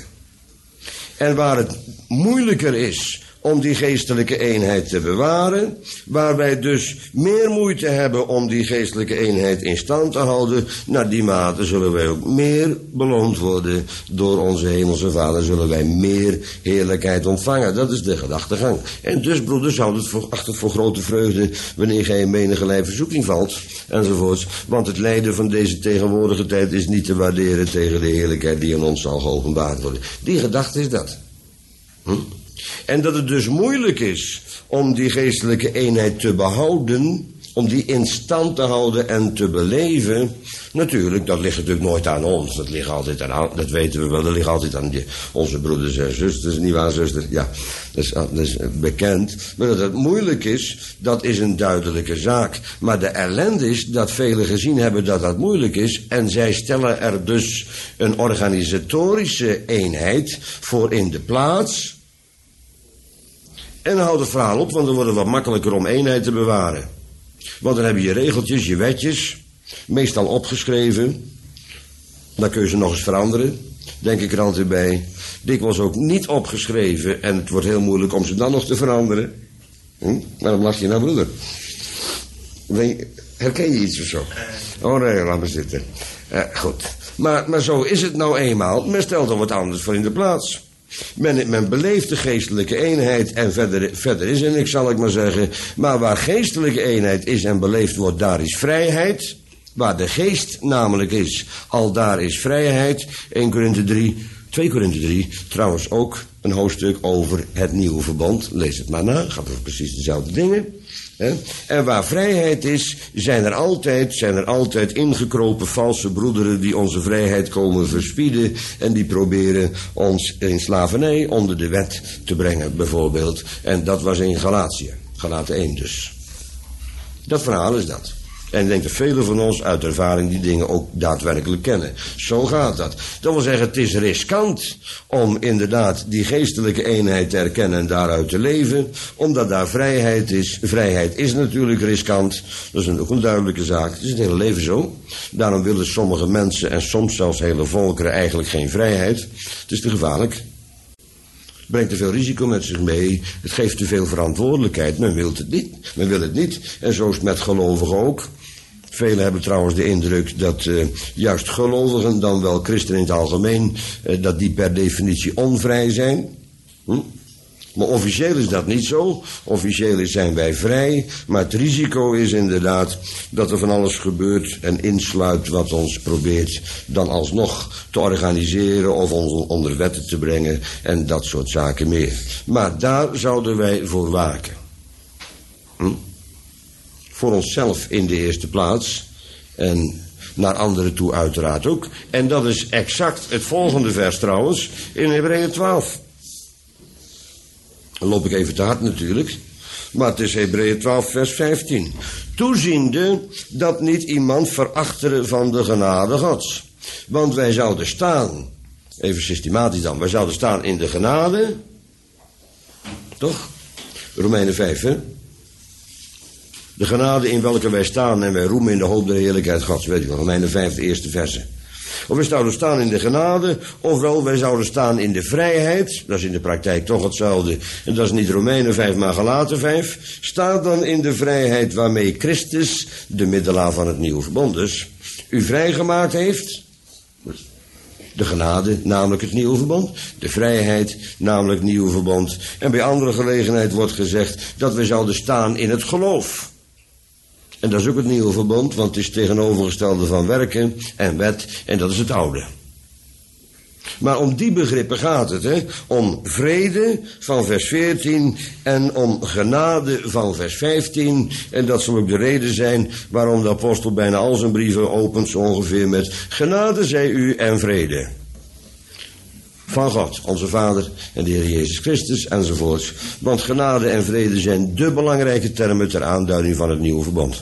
En waar het moeilijker is om die geestelijke eenheid te bewaren, waar wij dus meer moeite hebben om die geestelijke eenheid in stand te houden, naar die mate zullen wij ook meer beloond worden door onze hemelse Vader, zullen wij meer heerlijkheid ontvangen. Dat is de gedachtegang. En dus, broeders, houd het voor, achter voor grote vreugde wanneer gij in menige verzoeking valt, enzovoorts. Want het lijden van deze tegenwoordige tijd is niet te waarderen tegen de heerlijkheid die in ons zal geopenbaard worden. Die gedachte is dat. Hm? En dat het dus moeilijk is om die geestelijke eenheid te behouden, om die in stand te houden en te beleven. Natuurlijk, dat ligt natuurlijk nooit aan ons. Dat ligt altijd aan, dat weten we wel, dat ligt altijd aan die, onze broeders en zusters, niet waar, zuster? Ja, dat is, dat is bekend. Maar dat het moeilijk is, dat is een duidelijke zaak. Maar de ellende is dat velen gezien hebben dat dat moeilijk is. En zij stellen er dus een organisatorische eenheid voor in de plaats. En houd het verhaal op, want dan wordt het wat makkelijker om eenheid te bewaren. Want dan heb je je regeltjes, je wetjes, meestal opgeschreven. Dan kun je ze nog eens veranderen, denk ik er altijd bij. Dikwijls ook niet opgeschreven en het wordt heel moeilijk om ze dan nog te veranderen. Hm? Waarom lach je nou, broeder? Herken je iets of zo? Oh nee, laat maar zitten. Uh, goed. Maar, maar zo is het nou eenmaal. Men stelt er wat anders voor in de plaats. Men, men beleeft de geestelijke eenheid en verder, verder is er niks, zal ik maar zeggen. Maar waar geestelijke eenheid is en beleefd wordt, daar is vrijheid. Waar de geest namelijk is, al daar is vrijheid. Eerste Korinthe drie, twee Korinthe drie, trouwens ook een hoofdstuk over het nieuwe verbond. Lees het maar na, gaat over precies dezelfde dingen. He? En waar vrijheid is, zijn er altijd, zijn er altijd ingekropen valse broederen die onze vrijheid komen verspieden en die proberen ons in slavernij onder de wet te brengen, bijvoorbeeld. En dat was in Galatië, Galaten één dus. Dat verhaal is dat. En ik denk dat velen van ons uit ervaring die dingen ook daadwerkelijk kennen. Zo gaat dat. Dat wil zeggen, het is riskant om inderdaad die geestelijke eenheid te erkennen en daaruit te leven. Omdat daar vrijheid is. Vrijheid is natuurlijk riskant. Dat is ook een duidelijke zaak. Het is het hele leven zo. Daarom willen sommige mensen en soms zelfs hele volkeren eigenlijk geen vrijheid. Het is te gevaarlijk. Het brengt te veel risico met zich mee. Het geeft te veel verantwoordelijkheid. Men wil het niet. Men wil het niet. En zo is het met gelovigen ook. Velen hebben trouwens de indruk dat uh, juist gelovigen, dan wel christenen in het algemeen, uh, dat die per definitie onvrij zijn. Hm? Maar officieel is dat niet zo. Officieel zijn wij vrij. Maar het risico is inderdaad dat er van alles gebeurt en insluit wat ons probeert dan alsnog te organiseren of ons onder wetten te brengen en dat soort zaken meer. Maar daar zouden wij voor waken. Hm? Voor onszelf in de eerste plaats en naar anderen toe uiteraard ook. En dat is exact het volgende vers trouwens in Hebreeën twaalf. Dan loop ik even te hard natuurlijk. Maar het is Hebreeën twaalf vers vijftien. Toeziende dat niet iemand verachteren van de genade Gods. Want wij zouden staan, even systematisch dan, wij zouden staan in de genade. Toch? Romeinen vijf, hè? De genade in welke wij staan en wij roemen in de hoop der heerlijkheid Gods. Weet je wel, Romeinen vijf, de eerste verse. Of wij zouden staan in de genade, ofwel wij zouden staan in de vrijheid. Dat is in de praktijk toch hetzelfde. En dat is niet Romeinen vijf, maar Galaten vijf. Sta dan in de vrijheid waarmee Christus, de middelaar van het nieuwe verbond dus, u vrijgemaakt heeft. De genade, namelijk het nieuwe verbond. De vrijheid, namelijk het nieuwe verbond. En bij andere gelegenheid wordt gezegd dat we zouden staan in het geloof. En dat is ook het nieuwe verbond, want het is tegenovergestelde van werken en wet, en dat is het oude. Maar om die begrippen gaat het, hè? Om vrede van vers veertien en om genade van vers vijftien. En dat zal ook de reden zijn waarom de apostel bijna al zijn brieven opent, zo ongeveer met genade zij u en vrede. Van God, onze Vader en de Heer Jezus Christus enzovoorts. Want genade en vrede zijn de belangrijke termen ter aanduiding van het nieuwe verbond.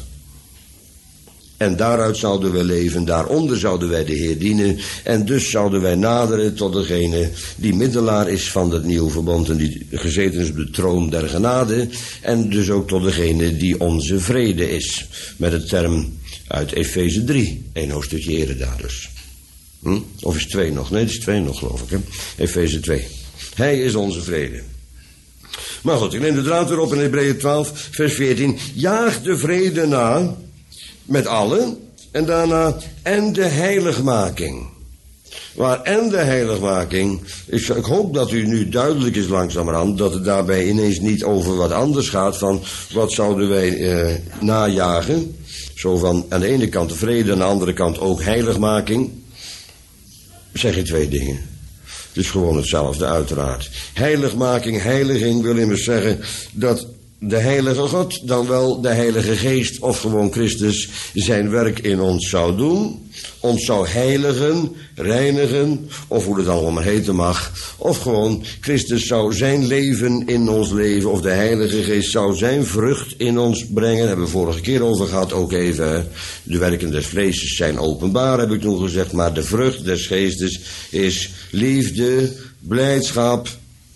En daaruit zouden we leven, daaronder zouden wij de Heer dienen. En dus zouden wij naderen tot degene die middelaar is van het nieuwe verbond en die gezeten is op de troon der genade. En dus ook tot degene die onze vrede is. Met de term uit Efeze drie, één hoofdstukje eerder daar dus. Hm? Of is twee nog? Nee, het is twee nog geloof ik. Hè? Efeze twee. Hij is onze vrede. Maar goed, ik neem de draad weer op in Hebreeën twaalf, vers veertien. Jaag de vrede na met allen en daarna en de heiligmaking. Waar en de heiligmaking, ik, ik hoop dat u nu duidelijk is langzamerhand dat het daarbij ineens niet over wat anders gaat van wat zouden wij eh, najagen. Zo van aan de ene kant de vrede, aan de andere kant ook heiligmaking. Zeg je twee dingen. Het is gewoon hetzelfde uiteraard. Heiligmaking, heiliging wil immers zeggen dat de heilige God, dan wel de heilige geest of gewoon Christus zijn werk in ons zou doen. Ons zou heiligen, reinigen of hoe het allemaal maar heten mag. Of gewoon Christus zou zijn leven in ons leven of de heilige geest zou zijn vrucht in ons brengen. Daar hebben we vorige keer over gehad ook even. De werken des vlees zijn openbaar heb ik toen gezegd. Maar de vrucht des geestes is liefde, blijdschap,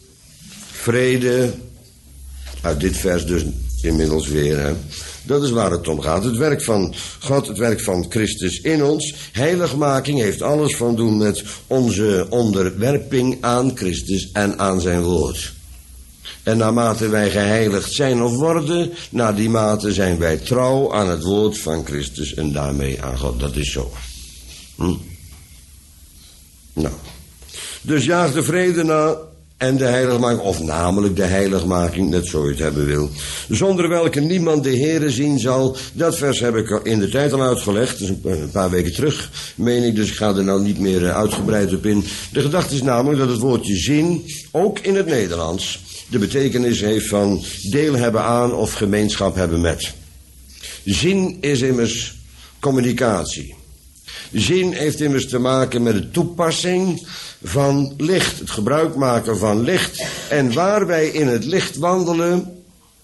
vrede. Uit dit vers dus inmiddels weer. Hè. Dat is waar het om gaat. Het werk van God, het werk van Christus in ons. Heiligmaking heeft alles van doen met onze onderwerping aan Christus en aan zijn woord. En naarmate wij geheiligd zijn of worden, naar die mate zijn wij trouw aan het woord van Christus en daarmee aan God. Dat is zo. Hm? Nou. Dus jaag de vrede na en de heiligmaking, of namelijk de heiligmaking, net zo je het hebben wil, zonder welke niemand de Heere zien zal. Dat vers heb ik in de tijd al uitgelegd, dus een paar weken terug, meen ik, dus ik ga er nou niet meer uitgebreid op in. De gedachte is namelijk dat het woordje zien, ook in het Nederlands, de betekenis heeft van deel hebben aan of gemeenschap hebben met. Zien is immers communicatie. Zien heeft immers te maken met de toepassing van licht. Het gebruik maken van licht. En waar wij in het licht wandelen.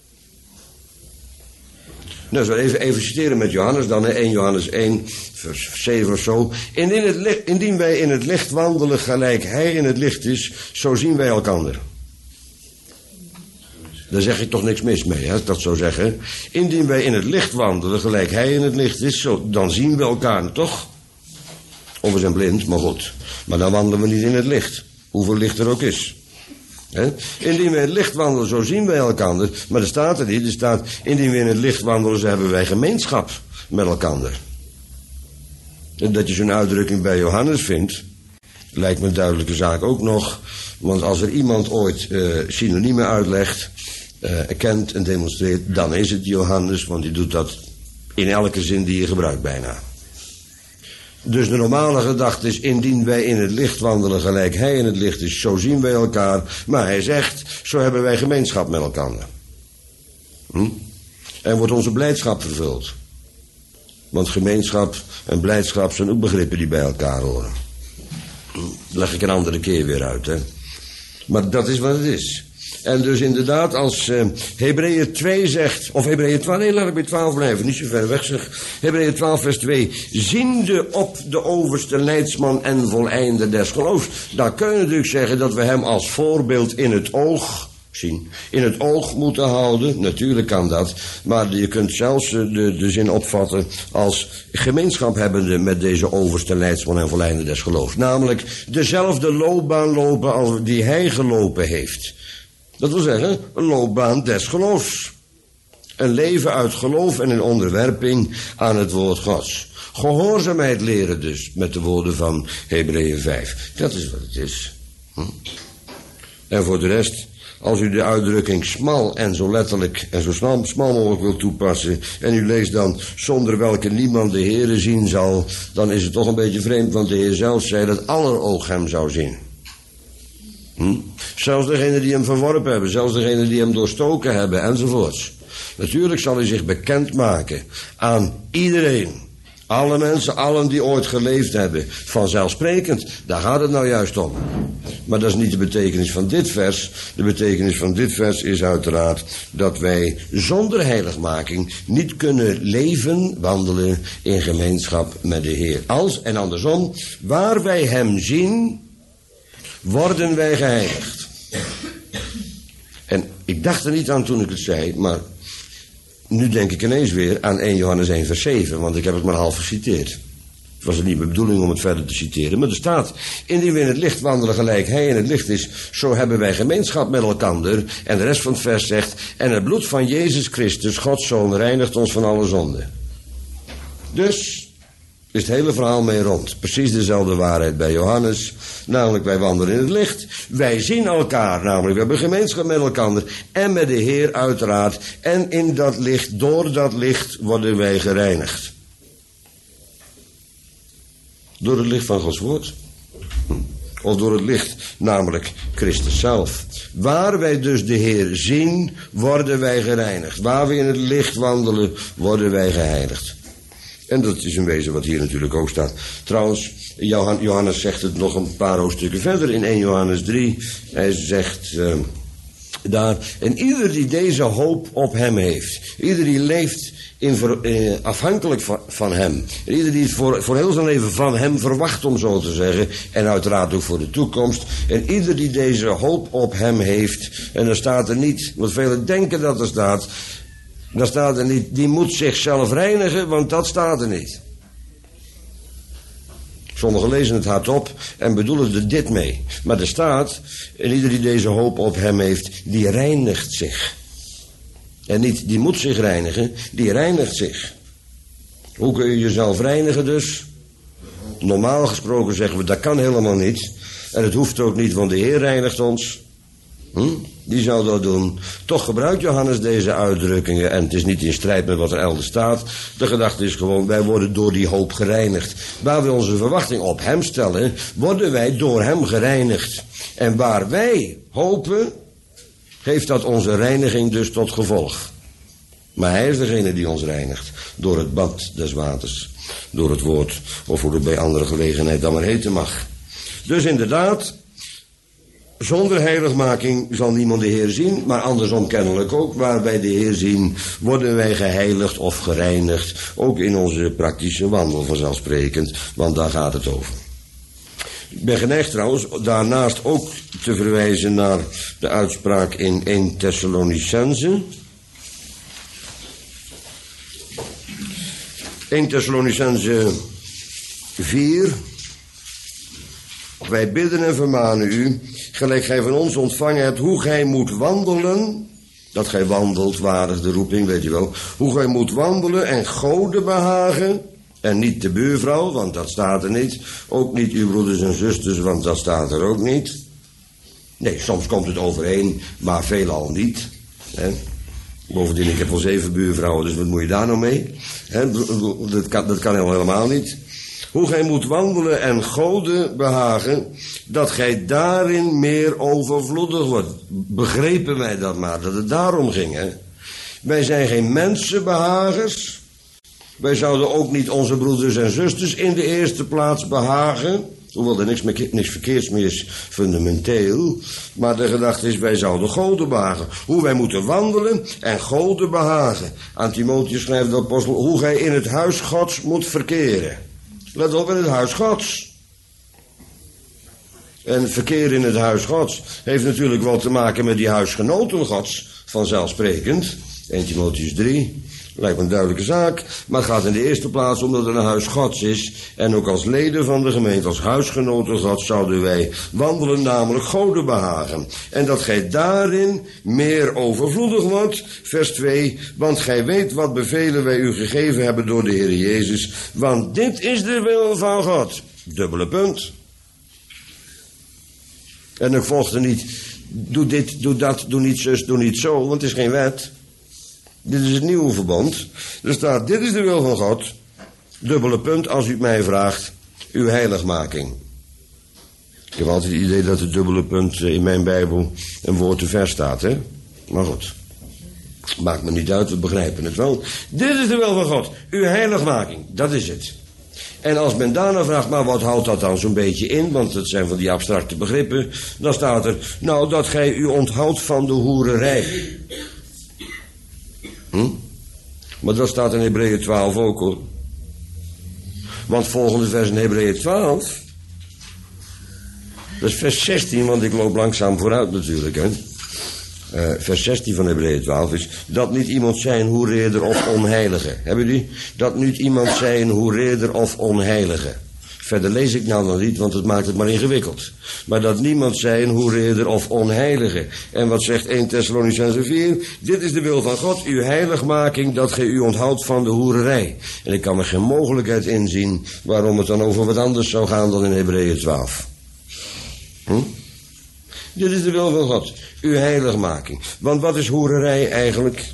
Nou, zullen we even, even citeren met Johannes dan, eerste Johannes één, vers zeven of zo. Indien, het licht, indien wij in het licht wandelen gelijk hij in het licht is, zo zien wij elkander. Daar zeg ik toch niks mis mee, hè, als ik dat zo zeggen. Indien wij in het licht wandelen gelijk hij in het licht is, zo, dan zien we elkaar, toch? Of we zijn blind, maar goed. Maar dan wandelen we niet in het licht. Hoeveel licht er ook is. He? Indien we in het licht wandelen, zo zien wij elkaar. Maar er staat er niet. Er staat, indien we in het licht wandelen, zo hebben wij gemeenschap met elkaar. En dat je zo'n uitdrukking bij Johannes vindt, lijkt me een duidelijke zaak ook nog. Want als er iemand ooit uh, synoniemen uitlegt, uh, erkent en demonstreert, dan is het Johannes. Want die doet dat in elke zin die je gebruikt bijna. Dus de normale gedachte is, indien wij in het licht wandelen gelijk hij in het licht is, zo zien wij elkaar. Maar hij zegt, zo hebben wij gemeenschap met elkaar. Hm? En wordt onze blijdschap vervuld. Want gemeenschap en blijdschap zijn ook begrippen die bij elkaar horen. Hm? Leg ik een andere keer weer uit, hè. Maar dat is wat het is. En dus inderdaad, als uh, Hebreeën twee zegt, of Hebreeën twaalf, nee, laat ik bij twaalf blijven, niet zo ver weg zeg. Hebreeën twaalf vers twee, ziende op de overste leidsman en voleinder des geloofs. Dan kun je natuurlijk zeggen dat we hem als voorbeeld in het oog zien. In het oog moeten houden, natuurlijk kan dat. Maar je kunt zelfs de, de zin opvatten als gemeenschap hebbende met deze overste leidsman en voleinder des geloofs. Namelijk dezelfde loopbaan lopen als die hij gelopen heeft. Dat wil zeggen, een loopbaan des geloofs. Een leven uit geloof en in onderwerping aan het woord Gods. Gehoorzaamheid leren dus, met de woorden van Hebreeën vijf. Dat is wat het is. Hm? En voor de rest, als u de uitdrukking smal en zo letterlijk en zo smal, smal mogelijk wilt toepassen, en u leest dan, zonder welke niemand de Heere zien zal, dan is het toch een beetje vreemd, want de Heer zelf zei dat aller oog hem zou zien. Hm? Zelfs degenen die hem verworpen hebben, zelfs degenen die hem doorstoken hebben, enzovoorts. Natuurlijk zal hij zich bekendmaken aan iedereen. Alle mensen, allen die ooit geleefd hebben. Vanzelfsprekend, daar gaat het nou juist om. Maar dat is niet de betekenis van dit vers. De betekenis van dit vers is uiteraard dat wij zonder heiligmaking niet kunnen leven, wandelen in gemeenschap met de Heer. Als en andersom, waar wij hem zien, worden wij geheiligd. En ik dacht er niet aan toen ik het zei, maar nu denk ik ineens weer aan eerste Johannes één vers zeven, want ik heb het maar half geciteerd. Het was niet mijn bedoeling om het verder te citeren, maar er staat, indien we in het licht wandelen gelijk hij in het licht is, zo hebben wij gemeenschap met elkander. En de rest van het vers zegt, en het bloed van Jezus Christus, Gods Zoon, reinigt ons van alle zonde. Dus is het hele verhaal mee rond. Precies dezelfde waarheid bij Johannes. Namelijk, wij wandelen in het licht. Wij zien elkaar, namelijk, we hebben gemeenschap met elkaar. En met de Heer uiteraard. En in dat licht, door dat licht, worden wij gereinigd. Door het licht van Gods woord. Of door het licht, namelijk Christus zelf. Waar wij dus de Heer zien, worden wij gereinigd. Waar we in het licht wandelen, worden wij geheiligd. En dat is in wezen wat hier natuurlijk ook staat. Trouwens, Johannes zegt het nog een paar hoofdstukken verder in eerste Johannes drie. Hij zegt uh, daar, en ieder die deze hoop op hem heeft, ieder die leeft in ver, eh, afhankelijk van, van hem, en ieder die het voor, voor heel zijn leven van hem verwacht, om zo te zeggen, en uiteraard ook voor de toekomst, en ieder die deze hoop op hem heeft, en dan staat er niet, wat velen denken dat er staat, dan staat er niet, die moet zichzelf reinigen, want dat staat er niet. Sommigen lezen het hardop en bedoelen er dit mee. Maar er staat, en ieder die deze hoop op hem heeft, die reinigt zich. En niet, die moet zich reinigen, die reinigt zich. Hoe kun je jezelf reinigen dus? Normaal gesproken zeggen we, dat kan helemaal niet. En het hoeft ook niet, want de Heer reinigt ons. Hm? Die zou dat doen. Toch gebruikt Johannes deze uitdrukkingen en het is niet in strijd met wat er elders staat. De gedachte is gewoon, wij worden door die hoop gereinigd. Waar we onze verwachting op hem stellen, worden wij door hem gereinigd. En waar wij hopen, heeft dat onze reiniging dus tot gevolg. Maar hij is degene die ons reinigt. Door het bad des waters. Door het woord. Of hoe het bij andere gelegenheid dan maar heten mag. Dus inderdaad, zonder heiligmaking zal niemand de Heer zien. Maar andersom kennelijk ook. Waar wij de Heer zien, worden wij geheiligd of gereinigd. Ook in onze praktische wandel vanzelfsprekend. Want daar gaat het over. Ik ben geneigd trouwens daarnaast ook te verwijzen naar de uitspraak in Eerste Thessalonicenzen. Eerste Thessalonicenzen vier. Wij bidden en vermanen u, gelijk gij van ons ontvangen hebt, hoe gij moet wandelen, dat gij wandelt, waardig de roeping, weet je wel, hoe gij moet wandelen en Gode behagen, en niet de buurvrouw, want dat staat er niet, ook niet uw broeders en zusters, want dat staat er ook niet. Nee, soms komt het overeen, maar veelal niet, hè. Bovendien, ik heb wel zeven buurvrouwen, dus wat moet je daar nou mee? He, dat, kan, dat kan helemaal niet. Hoe gij moet wandelen en Gode behagen, dat gij daarin meer overvloedig wordt. Begrepen wij dat maar, dat het daarom ging, hè? Wij zijn geen mensenbehagers. Wij zouden ook niet onze broeders en zusters in de eerste plaats behagen. Hoewel er niks, meer, niks verkeerds meer is, fundamenteel. Maar de gedachte is, wij zouden Gode behagen. Hoe wij moeten wandelen en Gode behagen. Aan Timotheus schrijft de apostel, hoe gij in het huis Gods moet verkeren. Let op, in het huis Gods. En verkeer in het huis Gods heeft natuurlijk wel te maken met die huisgenoten Gods, vanzelfsprekend. Eerste Timotheus drie. Lijkt me een duidelijke zaak, maar het gaat in de eerste plaats omdat het een huis Gods is. En ook als leden van de gemeente, als huisgenoten Gods, zouden wij wandelen, namelijk Gode behagen. En dat gij daarin meer overvloedig wordt, vers twee, want gij weet wat bevelen wij u gegeven hebben door de Heer Jezus, want dit is de wil van God. Dubbele punt. En dan volgt er niet, doe dit, doe dat, doe niet zus, doe niet zo, want het is geen wet. Dit is het nieuwe verbond. Er staat, dit is de wil van God. Dubbele punt, als u het mij vraagt, uw heiligmaking. Ik heb altijd het idee dat het dubbele punt in mijn Bijbel een woord te ver staat, hè? Maar goed. Maakt me niet uit, we begrijpen het wel. Dit is de wil van God, uw heiligmaking. Dat is het. En als men daarna vraagt, maar wat houdt dat dan zo'n beetje in? Want het zijn van die abstracte begrippen. Dan staat er, nou, dat gij u onthoudt van de hoererij. Hm? Maar dat staat in Hebreeën twaalf ook, hoor. Want volgende vers in Hebreeën twaalf, dat is vers zestien, want ik loop langzaam vooruit natuurlijk, hè. Uh, vers zestien van Hebreeën twaalf is, dat niet iemand zij een hoereerder of onheilige. Hebben jullie? Dat niet iemand zij een hoereerder of onheilige. Verder lees ik nou nog niet, want het maakt het maar ingewikkeld. Maar dat niemand zij een hoereerder of onheilige. En wat zegt Eerste Thessalonicenzen vier? Dit is de wil van God, uw heiligmaking, dat gij u onthoudt van de hoererij. En ik kan me geen mogelijkheid inzien waarom het dan over wat anders zou gaan dan in Hebreeën twaalf. Hm? Dit is de wil van God, uw heiligmaking. Want wat is hoererij eigenlijk?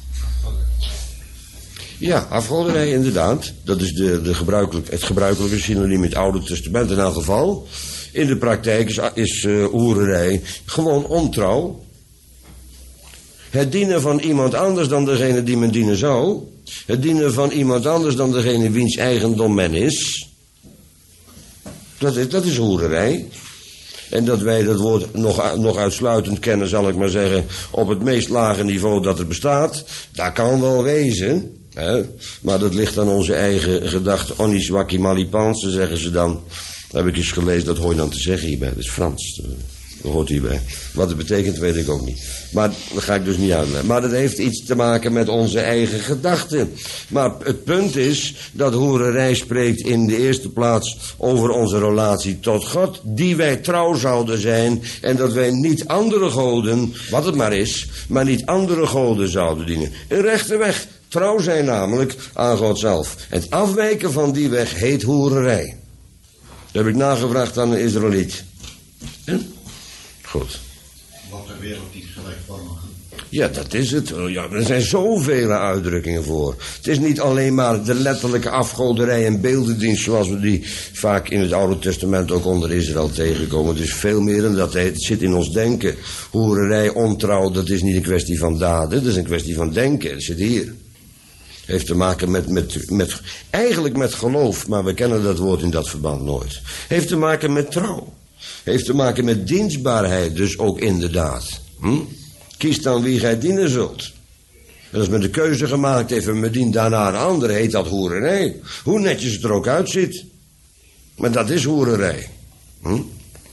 Ja, afgoderij inderdaad. Dat is de, de gebruikelijk, het gebruikelijke synoniem in het Oude Testament in elk geval. In de praktijk is, is uh, hoererij gewoon ontrouw. Het dienen van iemand anders dan degene die men dienen zou. Het dienen van iemand anders dan degene wiens eigendom men is. Dat is, dat is hoererij. En dat wij dat woord nog, nog uitsluitend kennen, zal ik maar zeggen, op het meest lage niveau dat er bestaat. Dat kan wel wezen. Hè? Maar dat ligt aan onze eigen gedachte. Onis waki malipanse, zeggen ze dan. Dat heb ik eens gelezen, dat hoor je dan te zeggen hierbij. Dat is Frans. Dat hoort hierbij. Wat het betekent, weet ik ook niet. Maar dat ga ik dus niet uitleggen. Maar dat heeft iets te maken met onze eigen gedachten. Maar het punt is dat hoererij spreekt in de eerste plaats over onze relatie tot God, die wij trouw zouden zijn, en dat wij niet andere goden, wat het maar is, maar niet andere goden zouden dienen. Een rechte weg. Trouw zijn namelijk aan God zelf. Het afwijken van die weg heet hoererij. Dat heb ik nagevraagd aan een Israëliet. Hm? Goed.
Wat er wereld die gelijkvormig.
Ja, dat is het. Ja, er zijn zoveel uitdrukkingen voor. Het is niet alleen maar de letterlijke afgoderij en beeldendienst zoals we die vaak in het Oude Testament ook onder Israël tegenkomen. Het is veel meer dan dat. Het zit in ons denken. Hoererij, ontrouw, dat is niet een kwestie van daden. Dat is een kwestie van denken. Het zit hier. Heeft te maken met, met, met, eigenlijk met geloof, maar we kennen dat woord in dat verband nooit. Heeft te maken met trouw. Heeft te maken met dienstbaarheid, dus ook inderdaad. Hm? Kies dan wie gij dienen zult. En als men de keuze gemaakt heeft en men dient daarna een ander, heet dat hoererij. Hoe netjes het er ook uitziet. Maar dat is hoererij. Hm? Het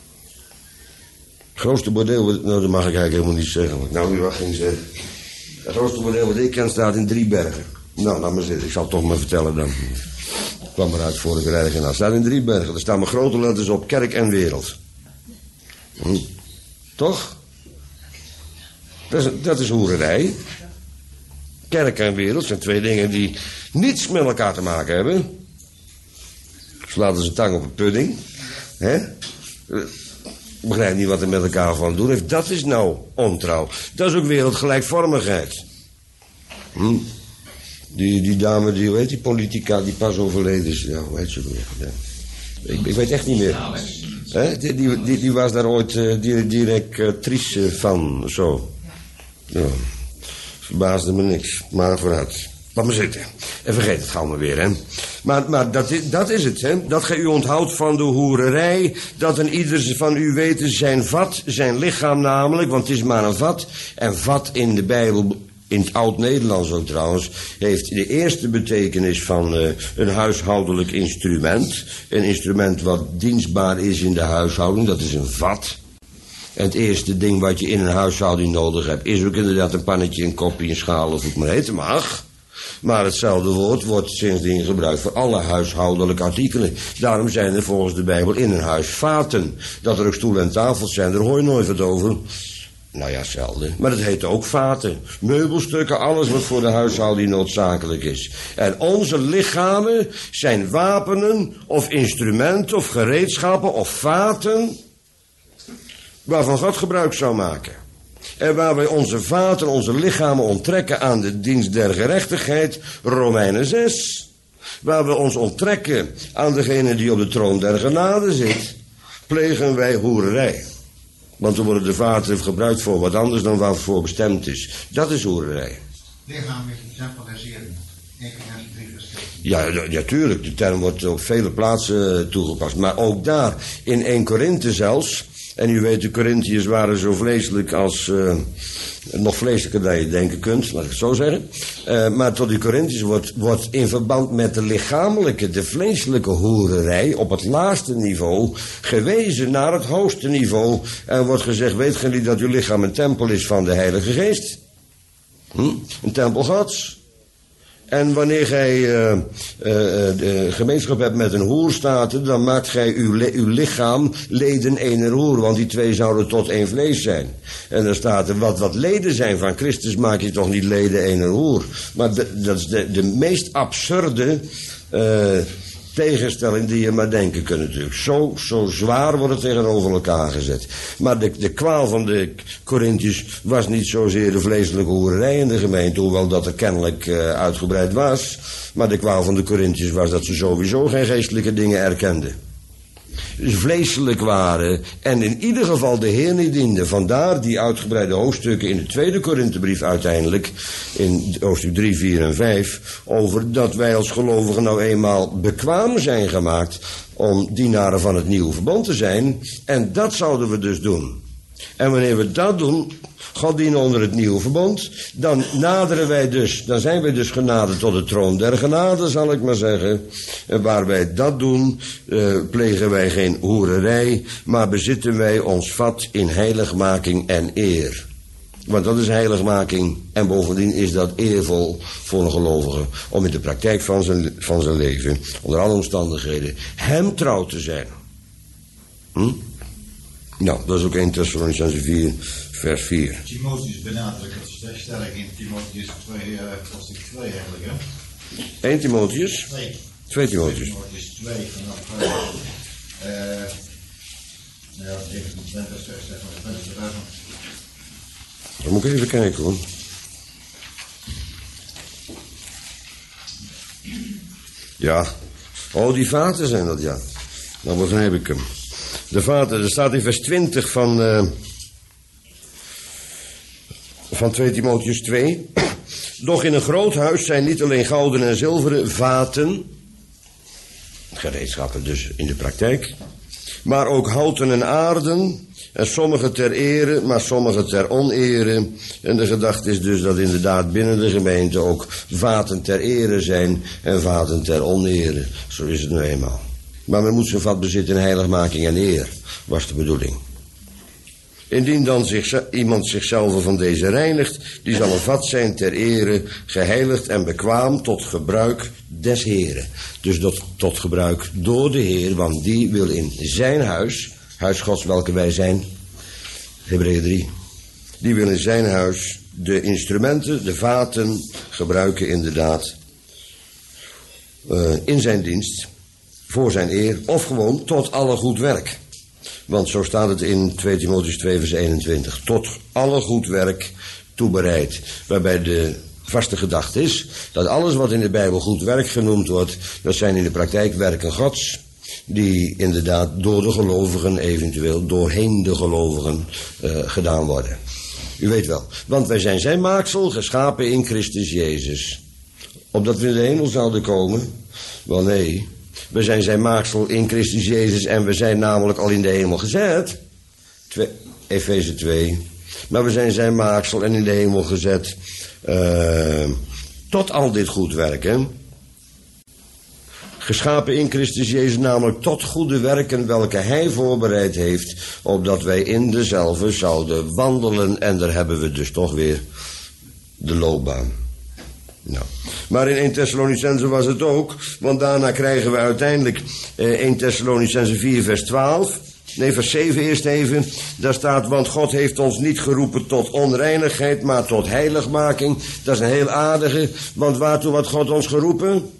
grootste bordeel, nou dat mag ik eigenlijk helemaal niet zeggen, wat ik nou weer wat ging zeggen. Het grootste bordeel wat ik ken staat in Driebergen. Nou, laat maar zitten, ik zal het toch maar vertellen dan. Ik kwam eruit voor ik er ergens aan. Staat in Driebergen, er staan maar grote letters op, kerk en wereld. Hm? Toch? Dat is, dat is hoererij. Kerk en wereld zijn twee dingen die niets met elkaar te maken hebben. Slaat als een tang op een pudding. Hè? Ik begrijp niet wat er met elkaar van doen heeft. Dat is nou ontrouw. Dat is ook wereldgelijkvormigheid. Hm? Die, die dame, die, hoe heet die politica, die pas overleden is. Ja, hoe heet ze weer? Ja. Ik, ik weet echt niet meer. Hè? Die, die, die, die was daar ooit uh, directrice uh, van, zo. Ja. Verbaasde me niks, maar vooruit. Laat me zitten. En vergeet het gauw maar weer, hè. Maar, maar dat, is, dat is het, hè. Dat gij u onthoudt van de hoererij. Dat een ieder van u weet zijn vat, zijn lichaam namelijk. Want het is maar een vat. En vat in de Bijbel, in het Oud-Nederlands ook trouwens, heeft de eerste betekenis van uh, een huishoudelijk instrument. Een instrument wat dienstbaar is in de huishouding. Dat is een vat. En het eerste ding wat je in een huishouding nodig hebt is ook inderdaad een pannetje, een kopje, een schaal of hoe het maar heet mag. Maar hetzelfde woord wordt sindsdien gebruikt voor alle huishoudelijke artikelen. Daarom zijn er volgens de Bijbel in een huis vaten. Dat er ook stoelen en tafels zijn, daar hoor je nooit wat over. Nou ja, zelden. Maar het heet ook vaten. Meubelstukken, alles wat voor de huishouding noodzakelijk is. En onze lichamen zijn wapenen of instrumenten of gereedschappen of vaten waarvan God gebruik zou maken. En waar wij onze vaten, onze lichamen onttrekken aan de dienst der gerechtigheid, Romeinen zes. Waar we ons onttrekken aan degene die op de troon der genade zit, plegen wij hoererij. Want dan worden de vaten gebruikt voor wat anders dan waarvoor bestemd is. Dat is hoererij.
Lichaam is een tempel des Heren.
Ja, ja, tuurlijk. De term wordt op vele plaatsen toegepast. Maar ook daar, in één Korinthe zelfs. En u weet, de Korinthiërs waren zo vleeselijk als, uh, nog vleeselijker dan je denken kunt, laat ik het zo zeggen. Uh, maar tot die Korinthiërs wordt, wordt in verband met de lichamelijke, de vleeselijke hoererij op het laagste niveau gewezen naar het hoogste niveau. En wordt gezegd, weet gij niet dat uw lichaam een tempel is van de Heilige Geest? Hm? Een tempel Gods. En wanneer gij uh, uh, de gemeenschap hebt met een hoerstaat, dan maakt gij uw, li- uw lichaam leden één hoer, want die twee zouden tot één vlees zijn. En dan staat er, wat, wat leden zijn van Christus, maak je toch niet leden één hoer. Maar de, dat is de, de meest absurde uh, tegenstelling die je maar denken kunt natuurlijk. Zo, zo zwaar wordt het tegenover elkaar gezet. Maar de, de kwaal van de Korinthiërs was niet zozeer de vleeselijke hoererij in de gemeente, hoewel dat er kennelijk uh, uitgebreid was. Maar de kwaal van de Korinthiërs was dat ze sowieso geen geestelijke dingen erkenden. Dus vleeselijk waren en in ieder geval de Heer niet dienden. Vandaar die uitgebreide hoofdstukken in de tweede Korinthebrief uiteindelijk, in hoofdstuk drie, vier en vijf, over dat wij als gelovigen nou eenmaal bekwaam zijn gemaakt om dienaren van het nieuwe verbond te zijn. En dat zouden we dus doen. En wanneer we dat doen, God dienen onder het nieuwe verbond, dan naderen wij dus, dan zijn wij dus genaderd tot de troon der genade, zal ik maar zeggen. En waar wij dat doen, uh, plegen wij geen hoererij, maar bezitten wij ons vat in heiligmaking en eer. Want dat is heiligmaking en bovendien is dat eervol voor een gelovige om in de praktijk van zijn, van zijn leven, onder alle omstandigheden, hem trouw te zijn. Hm? Nou, dat is ook eerste Thessalonicenzen vier, vers vier.
Timotheus benadrukt het sterk in Timotheus twee, uh, hoofdstuk twee eigenlijk, hè?
één Timotheus?
twee.
twee Timotheus.
Timotheus twee, vanaf, uh, uh, ja, even twintig, zeg maar, twintig,
Dan moet ik even kijken hoor. Ja. Oh, die vaten zijn dat, ja. Dan begrijp ik hem. De vaten, er staat in vers twintig van... Uh, van twee Timotheüs twee. Doch in een groot huis zijn niet alleen gouden en zilveren vaten... gereedschappen dus in de praktijk... maar ook houten en aarden... en sommige ter ere, maar sommige ter onere. En de gedachte is dus dat inderdaad binnen de gemeente ook vaten ter ere zijn en vaten ter onere. Zo is het nu eenmaal. Maar men moet zijn vat bezitten in heiligmaking en eer, was de bedoeling. Indien dan zich, iemand zichzelf van deze reinigt, die zal een vat zijn ter ere, geheiligd en bekwaam tot gebruik des Heren. Dus dat, tot gebruik door de Heer, want die wil in zijn huis... huis Gods welke wij zijn, Hebreeën drie. Die wil in zijn huis de instrumenten, de vaten gebruiken inderdaad uh, in zijn dienst, voor zijn eer, of gewoon tot alle goed werk. Want zo staat het in twee Timotheüs twee vers eenentwintig. Tot alle goed werk toebereid. Waarbij de vaste gedachte is dat alles wat in de Bijbel goed werk genoemd wordt, dat zijn in de praktijk werken Gods. Die inderdaad door de gelovigen, eventueel doorheen de gelovigen, uh, gedaan worden. U weet wel. Want wij zijn zijn maaksel, geschapen in Christus Jezus. Opdat we in de hemel zouden komen? Wel nee. We zijn zijn maaksel in Christus Jezus en we zijn namelijk al in de hemel gezet. Efeze twee. Maar we zijn zijn maaksel en in de hemel gezet. Uh, tot al dit goed werken. Geschapen in Christus Jezus namelijk tot goede werken welke hij voorbereid heeft, opdat wij in dezelfde zouden wandelen. En daar hebben we dus toch weer de loopbaan. Nou. Maar in Eerste Thessalonicenzen was het ook, want daarna krijgen we uiteindelijk eh, Eerste Thessalonicenzen vier vers twaalf. Nee, vers zeven eerst even. Daar staat, want God heeft ons niet geroepen tot onreinigheid, maar tot heiligmaking. Dat is een heel aardige, want waartoe had God ons geroepen?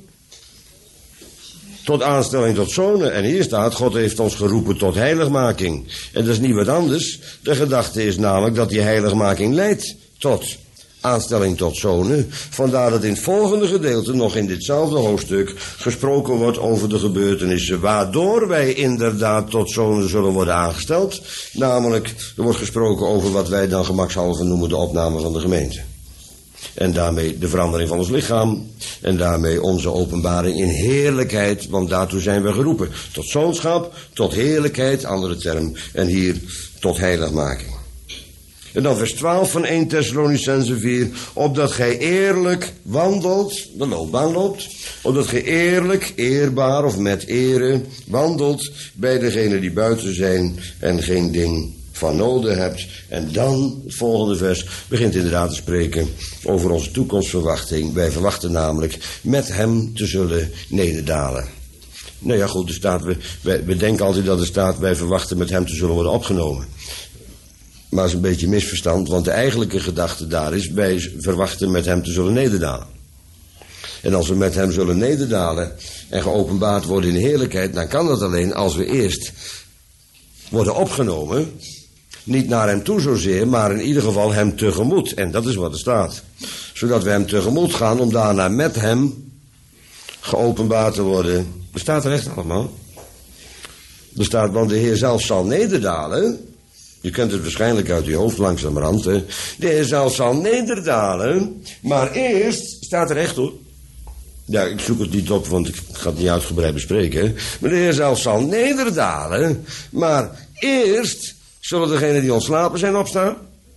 Tot aanstelling tot zonen. En hier staat, God heeft ons geroepen tot heiligmaking. En dat is niet wat anders. De gedachte is namelijk dat die heiligmaking leidt tot aanstelling tot zonen. Vandaar dat in het volgende gedeelte, nog in ditzelfde hoofdstuk, gesproken wordt over de gebeurtenissen waardoor wij inderdaad tot zonen zullen worden aangesteld. Namelijk, er wordt gesproken over wat wij dan gemakshalve noemen de opname van de gemeente. En daarmee de verandering van ons lichaam. En daarmee onze openbaring in heerlijkheid. Want daartoe zijn we geroepen. Tot zoonschap, tot heerlijkheid, andere term. En hier tot heiligmaking. En dan vers twaalf van Eerste Thessalonicenzen vier. Opdat gij eerlijk wandelt, de loopbaan loopt. Opdat gij eerlijk, eerbaar of met ere wandelt bij degenen die buiten zijn en geen ding van nodig hebt. En dan, het volgende vers, begint inderdaad te spreken over onze toekomstverwachting. Wij verwachten namelijk met hem te zullen nederdalen. Nou ja, goed, er staat, we, wij, we denken altijd dat er staat, wij verwachten met hem te zullen worden opgenomen. Maar dat is een beetje misverstand, want de eigenlijke gedachte daar is, wij verwachten met hem te zullen nederdalen. En als we met hem zullen nederdalen en geopenbaard worden in heerlijkheid, dan kan dat alleen als we eerst worden opgenomen. Niet naar hem toe zozeer, maar in ieder geval hem tegemoet. En dat is wat er staat. Zodat we hem tegemoet gaan om daarna met hem geopenbaard te worden. Er staat er echt allemaal. Er staat, want de Heer zelf zal nederdalen. Je kent het waarschijnlijk uit je hoofd langzamerhand. Hè? De Heer zelf zal nederdalen. Maar eerst, staat er echt hoor. Ja, ik zoek het niet op, want ik ga het niet uitgebreid bespreken. Hè? Maar de Heer zelf zal nederdalen. Maar eerst zullen degenen die ontslapen zijn opstaan.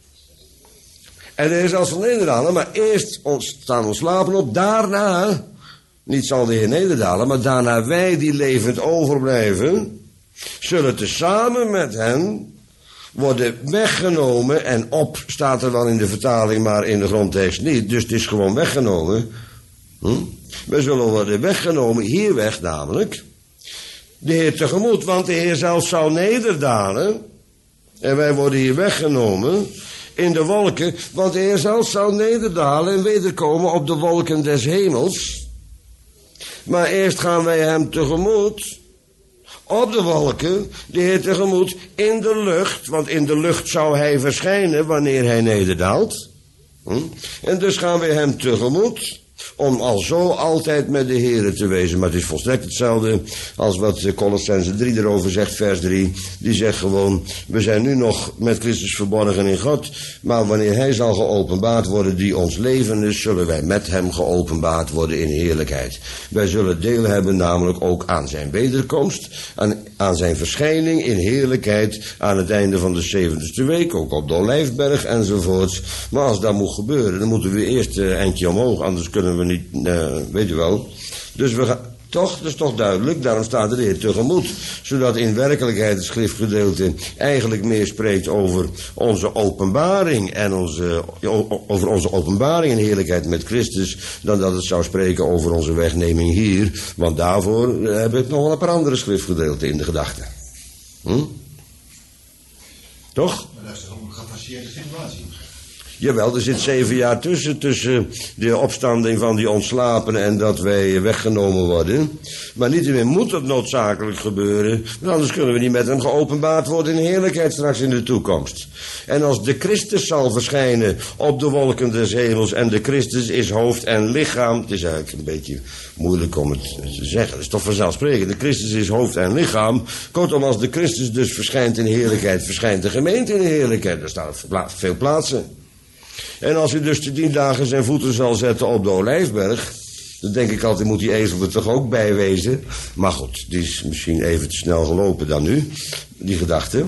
En de Heer zelf zal nederdalen, maar eerst staan ontslapen op. Daarna, niet zal de Heer nederdalen, maar daarna wij die levend overblijven, zullen tezamen met hen worden weggenomen. En op staat er wel in de vertaling, maar in de grondtekst niet. Dus het is gewoon weggenomen. Hm? We zullen worden weggenomen, hier weg namelijk, de Heer tegemoet, want de Heer zelf zal nederdalen. En wij worden hier weggenomen in de wolken, want de Heer zelf zal nederdalen en wederkomen op de wolken des hemels. Maar eerst gaan wij hem tegemoet, op de wolken de Heer tegemoet in de lucht, want in de lucht zou hij verschijnen wanneer hij nederdaalt. Hm? En dus gaan we hem tegemoet om al zo altijd met de Heere te wezen. Maar het is volstrekt hetzelfde als wat Colossenzen drie erover zegt, vers drie. Die zegt gewoon, we zijn nu nog met Christus verborgen in God, maar wanneer hij zal geopenbaard worden die ons leven is, zullen wij met hem geopenbaard worden in heerlijkheid. Wij zullen deel hebben namelijk ook aan zijn wederkomst, aan, aan zijn verschijning in heerlijkheid aan het einde van de zeventigste week, ook op de Olijfberg enzovoort. Maar als dat moet gebeuren, dan moeten we eerst een eindje omhoog, anders kunnen we niet, uh, weet u wel. Dus we gaan, toch, dat is toch duidelijk, daarom staat de Heer tegemoet. Zodat in werkelijkheid het schriftgedeelte eigenlijk meer spreekt over onze openbaring en onze, over onze openbaring en heerlijkheid met Christus, dan dat het zou spreken over onze wegneming hier. Want daarvoor heb ik nog wel een paar andere schriftgedeelten in de gedachten. Hm? Toch?
Maar dat is toch ook een gefaseerde situatie?
Jawel, er zit zeven jaar tussen, tussen de opstanding van die ontslapenen en dat wij weggenomen worden. Maar niettemin moet het noodzakelijk gebeuren, want anders kunnen we niet met hem geopenbaard worden in heerlijkheid straks in de toekomst. En als de Christus zal verschijnen op de wolken des hemels en de Christus is hoofd en lichaam, het is eigenlijk een beetje moeilijk om het te zeggen, dat is toch vanzelfsprekend, de Christus is hoofd en lichaam. Kortom, als de Christus dus verschijnt in heerlijkheid, verschijnt de gemeente in heerlijkheid. Er staan veel plaatsen. En als hij dus te tien dagen zijn voeten zal zetten op de Olijfberg, dan denk ik altijd, moet die ezel er toch ook bij wezen. Maar goed, die is misschien even te snel gelopen dan nu, die gedachte.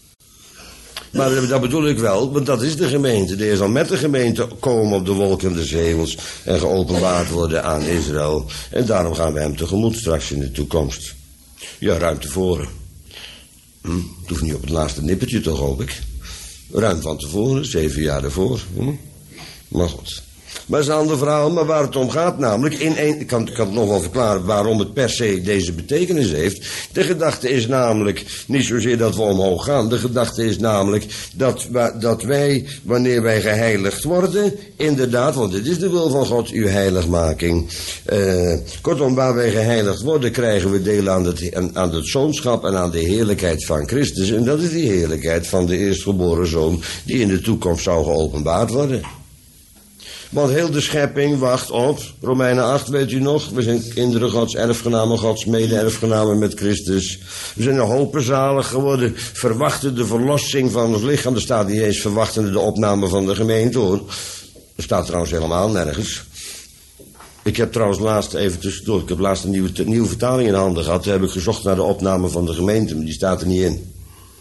Maar dat bedoel ik wel, want dat is de gemeente. De Heer zal met de gemeente komen op de wolken des hemels en geopenbaard worden aan Israël. En daarom gaan we hem tegemoet straks in de toekomst. Ja, ruim tevoren. Hm, het hoeft niet op het laatste nippertje toch, hoop ik. Ruim van tevoren, zeven jaar ervoor. Hm? Maar goed. Maar dat is een ander verhaal, maar waar het om gaat namelijk, in een, ik, kan, ik kan het nog wel verklaren waarom het per se deze betekenis heeft. De gedachte is namelijk niet zozeer dat we omhoog gaan. De gedachte is namelijk dat, dat wij, wanneer wij geheiligd worden, inderdaad, want dit is de wil van God, uw heiligmaking. Uh, kortom, waar wij geheiligd worden, krijgen we deel aan het, aan het zoonschap en aan de heerlijkheid van Christus. En dat is die heerlijkheid van de eerstgeboren zoon, die in de toekomst zou geopenbaard worden. Want heel de schepping wacht op, Romeinen acht, weet u nog, we zijn kinderen Gods, erfgenamen Gods, mede-erfgenamen met Christus. We zijn een hopen zalig geworden, verwachten de verlossing van het lichaam. Er staat niet eens verwachten de opname van de gemeente, hoor. Er staat trouwens helemaal nergens. Ik heb trouwens laatst, even tussendoor, ik heb laatst een nieuwe, nieuwe vertaling in handen gehad. Daar heb ik gezocht naar de opname van de gemeente, maar die staat er niet in.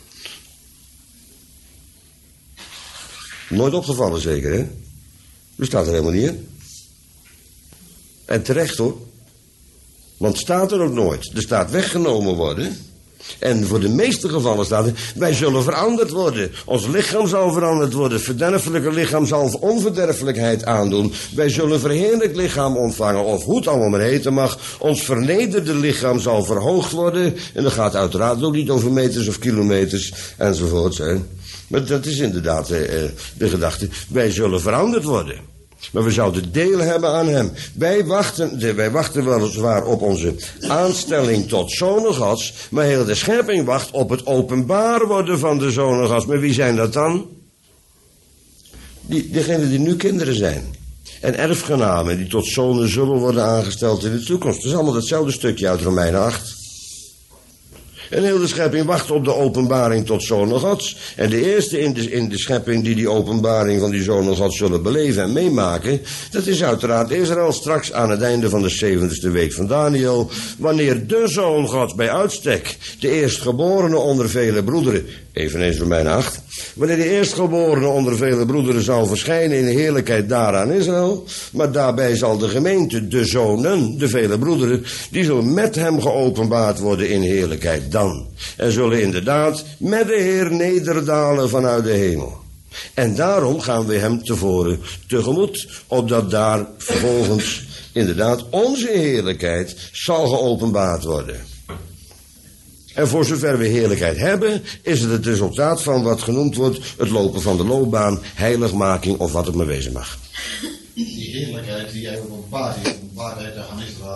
Nooit opgevallen zeker, hè? Er staat er helemaal niet in. En terecht hoor. Want het staat er ook nooit. Er staat weggenomen worden. En voor de meeste gevallen staat er, wij zullen veranderd worden. Ons lichaam zal veranderd worden. Het verderfelijke lichaam zal onverderfelijkheid aandoen. Wij zullen een verheerlijk lichaam ontvangen. Of hoe het allemaal maar heten mag. Ons vernederde lichaam zal verhoogd worden. En dat gaat uiteraard ook niet over meters of kilometers enzovoort. Hè. Maar dat is inderdaad eh, de gedachte. Wij zullen veranderd worden. Maar we zouden deel hebben aan hem. Wij wachten, wij wachten weliswaar op onze aanstelling tot zonen Gods. Maar heel de schepping wacht op het openbaar worden van de zonen Gods. Maar wie zijn dat dan? Die, degenen die nu kinderen zijn. En erfgenamen die tot zonen zullen worden aangesteld in de toekomst. Dat is allemaal hetzelfde stukje uit Romeinen acht. En heel de schepping wacht op de openbaring tot zonen Gods. En de eerste in de, in de schepping die die openbaring van die zonen Gods zullen beleven en meemaken, dat is uiteraard Israël straks aan het einde van de zeventigste week van Daniel, wanneer de zoon Gods bij uitstek, de eerstgeborene onder vele broederen, eveneens Romeinen acht, wanneer de eerstgeborene onder vele broederen zal verschijnen in de heerlijkheid daar aan Israël, maar daarbij zal de gemeente, de zonen, de vele broederen, die zullen met hem geopenbaard worden in heerlijkheid dan. En zullen inderdaad met de Heer nederdalen vanuit de hemel. En daarom gaan we hem tevoren tegemoet, opdat daar vervolgens inderdaad onze heerlijkheid zal geopenbaard worden. En voor zover we heerlijkheid hebben, is het het resultaat van wat genoemd wordt het lopen van de loopbaan, heiligmaking of wat het maar wezen mag.
Die heerlijkheid die jij openbaart, die openbaarheid, daar gaan Israël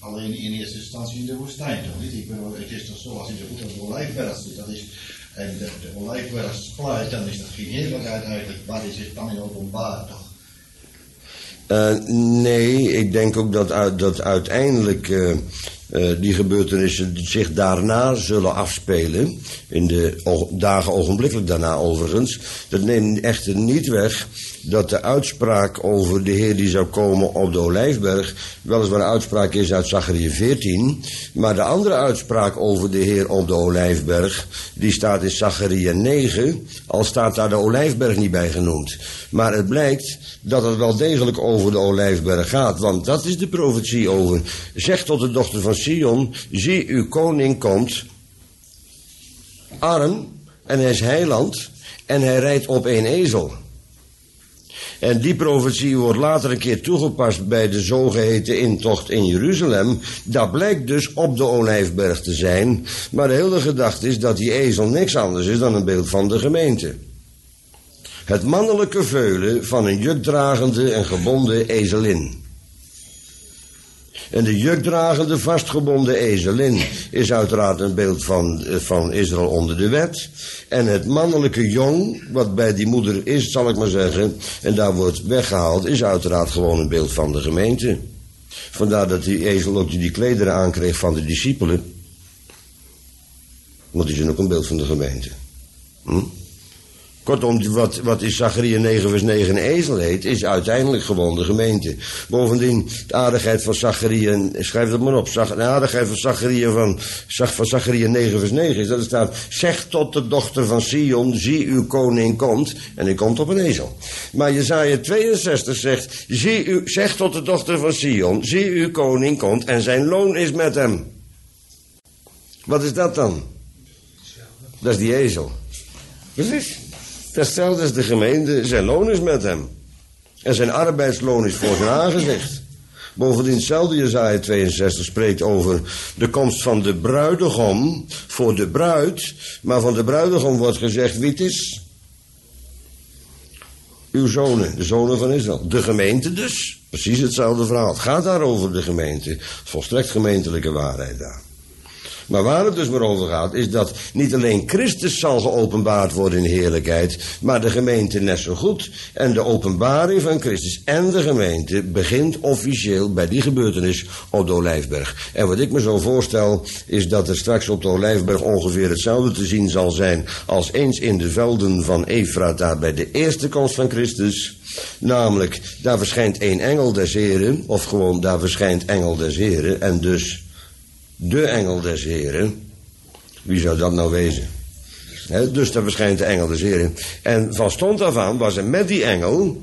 alleen in eerste instantie in de woestijn, toch niet? Ik bedoel, het is toch zo, als in de voet op de olijfberg zit, dat is, en de, de olijfberg splijt, dan is dat geen heerlijkheid eigenlijk, waar is het dan in openbaar, toch?
Uh, nee, ik denk ook dat, uit, dat uiteindelijk uh, uh, die gebeurtenissen zich daarna zullen afspelen. In de o- dagen ogenblikkelijk daarna overigens. Dat neemt echter niet weg dat de uitspraak over de Heer die zou komen op de Olijfberg weliswaar een uitspraak is uit Zacharia veertien. Maar de andere uitspraak over de Heer op de Olijfberg, die staat in Zacharia negen, al staat daar de Olijfberg niet bij genoemd. Maar het blijkt dat het wel degelijk over de Olijfberg gaat, want dat is de profetie over. Zeg tot de dochter van Sion, zie uw koning komt, arm, en hij is heiland, en hij rijdt op een ezel. En die profetie wordt later een keer toegepast bij de zogeheten intocht in Jeruzalem. Dat blijkt dus op de Olijfberg te zijn. Maar de hele gedachte is dat die ezel niks anders is dan een beeld van de gemeente. Het mannelijke veulen van een jukdragende en gebonden ezelin. En de jukdragende vastgebonden ezelin is uiteraard een beeld van, van Israël onder de wet. En het mannelijke jong, wat bij die moeder is, zal ik maar zeggen, en daar wordt weggehaald, is uiteraard gewoon een beeld van de gemeente. Vandaar dat die ezel ook die klederen aankreeg van de discipelen. Want die zijn ook een beeld van de gemeente. Hm? Kortom, wat, wat in Zacharia negen vers negen een ezel heet, is uiteindelijk gewoon de gemeente. Bovendien, de aardigheid van Zacharia, schrijf dat maar op, de aardigheid van Zacharia van, van Zacharia negen vers negen is dat er staat, zeg tot de dochter van Sion, zie uw koning komt, en hij komt op een ezel. Maar Jesaja tweeënzestig zegt, zie u, zeg tot de dochter van Sion, zie uw koning komt, en zijn loon is met hem. Wat is dat dan? Dat is die ezel. Precies. Hetzelfde is de gemeente, zijn loon is met hem. En zijn arbeidsloon is voor zijn aangezicht. Bovendien, hetzelfde Jesaja tweeënzestig spreekt over de komst van de bruidegom voor de bruid. Maar van de bruidegom wordt gezegd wie het is. Uw zonen, de zonen van Israël. De gemeente dus. Precies hetzelfde verhaal. Het gaat daar over de gemeente. Volstrekt gemeentelijke waarheid daar. Maar waar het dus maar over gaat, is dat niet alleen Christus zal geopenbaard worden in heerlijkheid, maar de gemeente net zo goed. En de openbaring van Christus en de gemeente begint officieel bij die gebeurtenis op de Olijfberg. En wat ik me zo voorstel, is dat er straks op de Olijfberg ongeveer hetzelfde te zien zal zijn als eens in de velden van Efrata bij de eerste komst van Christus. Namelijk, daar verschijnt één engel des Heren, of gewoon daar verschijnt engel des Heren, en dus de engel des Heren. Wie zou dat nou wezen? He, dus daar verschijnt de engel des Heren. En van stond af aan was er met die engel.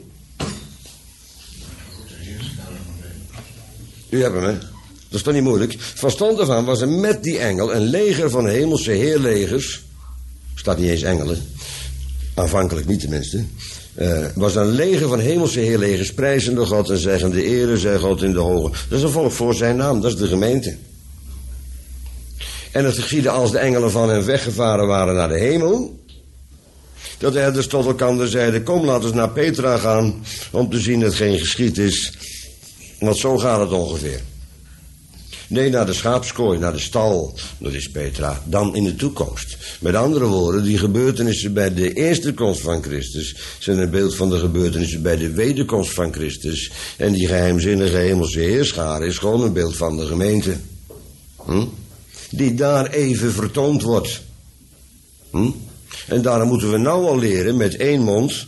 U hebt hem, hè? Dat is toch niet moeilijk? Van stond af aan was er met die engel een leger van hemelse heerlegers. Staat niet eens engelen. Aanvankelijk niet tenminste. Uh, was een leger van hemelse heerlegers, prijzende God en zeggende ere zij God in de hoge. Dat is een volk voor zijn naam, dat is de gemeente. En het geschiedde als de engelen van hen weggevaren waren naar de hemel, dat de herders tot elkaar zeiden, kom laten we naar Petra gaan, om te zien dat geen geschied is. Want zo gaat het ongeveer. Nee, naar de schaapskooi, naar de stal, dat is Petra, dan in de toekomst. Met andere woorden, die gebeurtenissen bij de eerste komst van Christus zijn een beeld van de gebeurtenissen bij de wederkomst van Christus. En die geheimzinnige hemelse heerschare is gewoon een beeld van de gemeente. Hm? Die daar even vertoond wordt. Hm? En daarom moeten we nou al leren met één mond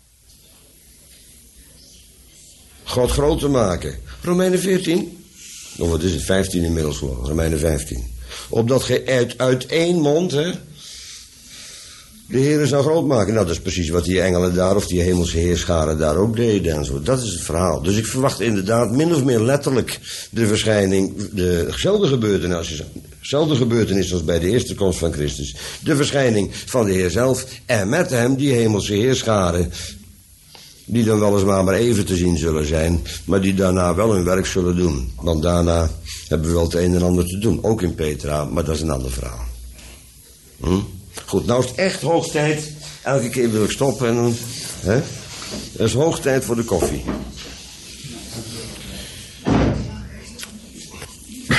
God groot te maken. Romeinen veertien. Of wat is het? vijftien inmiddels gewoon. Romeinen vijftien. Opdat ge uit, uit één mond, hè, de Heer zou groot maken. Nou, dat is precies wat die engelen daar, of die hemelse heerscharen daar ook deden en zo. Dat is het verhaal. Dus ik verwacht inderdaad min of meer letterlijk de verschijning, dezelfde gebeurtenis, dezelfde gebeurtenis als bij de eerste komst van Christus. De verschijning van de Heer zelf en met hem die hemelse heerscharen, die dan weliswaar maar even te zien zullen zijn, maar die daarna wel hun werk zullen doen. Want daarna hebben we wel het een en ander te doen, ook in Petra, maar dat is een ander verhaal. Hm? Goed, nou is het echt hoog tijd. Elke keer wil ik stoppen en dan, hè? Het is hoog tijd voor de koffie.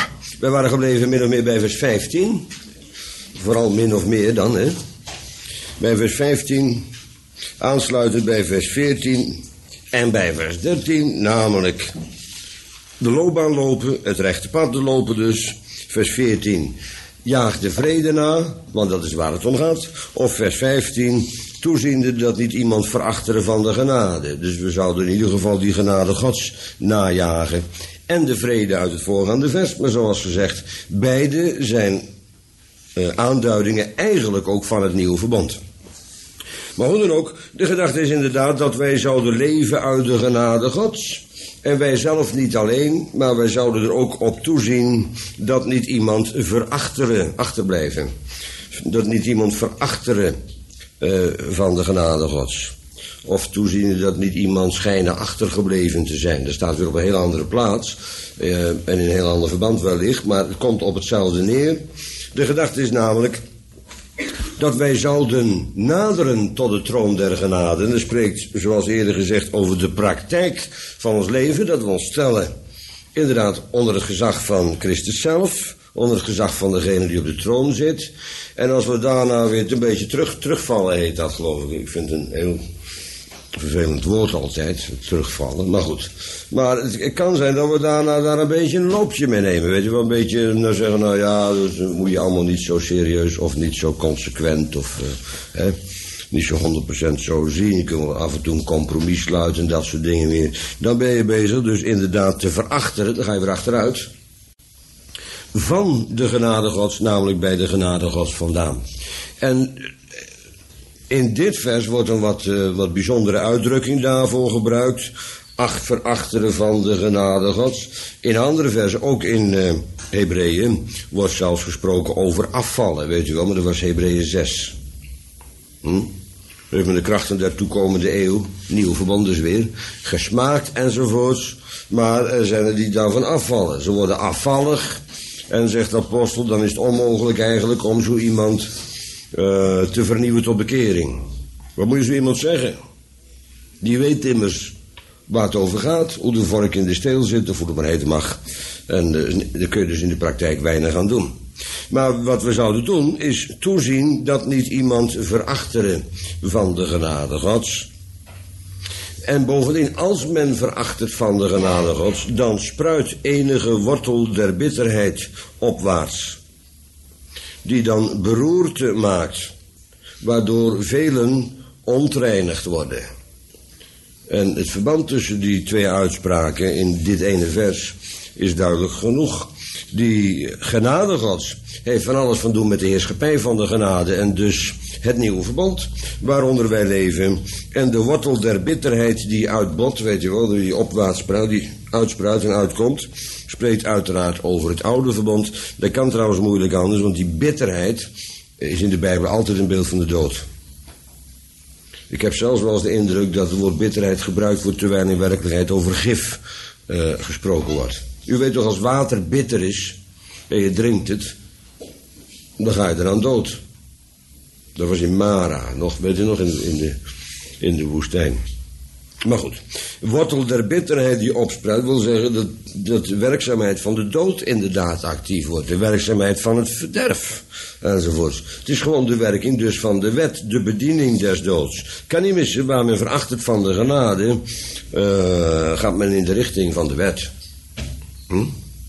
Wij waren gebleven min of meer bij vers vijftien. Vooral min of meer dan, hè. Bij vers vijftien, aansluitend bij vers veertien en bij vers dertien, namelijk de loopbaan lopen, het rechte pad lopen dus. Vers veertien, jaag de vrede na, want dat is waar het om gaat. Of vers vijftien, toeziende dat niet iemand verachteren van de genade. Dus we zouden in ieder geval die genade Gods najagen. En de vrede uit het voorgaande vers, maar zoals gezegd, beide zijn uh, aanduidingen eigenlijk ook van het nieuwe verbond. Maar hoe dan ook, de gedachte is inderdaad dat wij zouden leven uit de genade Gods. En wij zelf niet alleen, maar wij zouden er ook op toezien dat niet iemand verachteren, achterblijven. Dat niet iemand verachteren uh, van de genade Gods. Of toezien dat niet iemand schijnen achtergebleven te zijn. Dat staat weer op een heel andere plaats. Uh, en in een heel ander verband wellicht, maar het komt op hetzelfde neer. De gedachte is namelijk dat wij zouden naderen tot de troon der genade. En dat spreekt, zoals eerder gezegd, over de praktijk van ons leven. Dat we ons stellen, inderdaad, onder het gezag van Christus zelf. Onder het gezag van degene die op de troon zit. En als we daarna weer een beetje terug, terugvallen, heet dat geloof ik. Ik vind het een heel vervelend woord altijd, terugvallen. Maar goed. Maar het kan zijn dat we daarna daar een beetje een loopje mee nemen. Weet je wel, een beetje nou zeggen, nou ja, dat moet je allemaal niet zo serieus of niet zo consequent of uh, hè, niet zo honderd procent zo zien. Je kunt wel af en toe een compromis sluiten en dat soort dingen meer. Dan ben je bezig dus inderdaad te verachteren, dan ga je weer achteruit. Van de genade Gods, namelijk bij de genade Gods vandaan. En in dit vers wordt een wat, uh, wat bijzondere uitdrukking daarvoor gebruikt. Acht verachteren van de genade Gods. In andere versen, ook in uh, Hebreeën, wordt zelfs gesproken over afvallen. Weet u wel, maar dat was Hebreeën zes. Hm? Heeft met de krachten der toekomende eeuw, nieuw verbond dus weer, gesmaakt enzovoorts. Maar er zijn er die daarvan afvallen. Ze worden afvallig. En zegt de apostel, dan is het onmogelijk eigenlijk om zo iemand uh, te vernieuwen tot bekering. Wat moet je zo iemand zeggen? Die weet immers waar het over gaat, hoe de vork in de steel zit, of hoe het maar heten mag. En uh, daar kun je dus in de praktijk weinig aan doen. Maar wat we zouden doen, is toezien dat niet iemand verachteren van de genade Gods. En bovendien, als men verachtert van de genade Gods, dan spruit enige wortel der bitterheid opwaarts, die dan beroerte maakt, waardoor velen ontreinigd worden. En het verband tussen die twee uitspraken in dit ene vers is duidelijk genoeg. Die genade Gods heeft van alles van doen met de heerschappij van de genade en dus het nieuwe verbond waaronder wij leven. En de wortel der bitterheid die uitbot, weet je wel, die opwaarts spruit, die uitspruit en uitkomt, spreekt uiteraard over het oude verbond. Dat kan trouwens moeilijk anders, want die bitterheid is in de Bijbel altijd een beeld van de dood. Ik heb zelfs wel eens de indruk dat het woord bitterheid gebruikt wordt terwijl in werkelijkheid over gif uh, gesproken wordt. U weet toch, als water bitter is en je drinkt het, dan ga je eraan dood. Dat was in Mara, nog, weet je nog, in, in, de, in de woestijn. Maar goed, wortel der bitterheid die opspruit wil zeggen dat, dat de werkzaamheid van de dood inderdaad actief wordt. De werkzaamheid van het verderf enzovoorts. Het is gewoon de werking dus van de wet, de bediening des doods. Kan niet missen, waar men verachtert van de genade, uh, gaat men in de richting van de wet. Hm?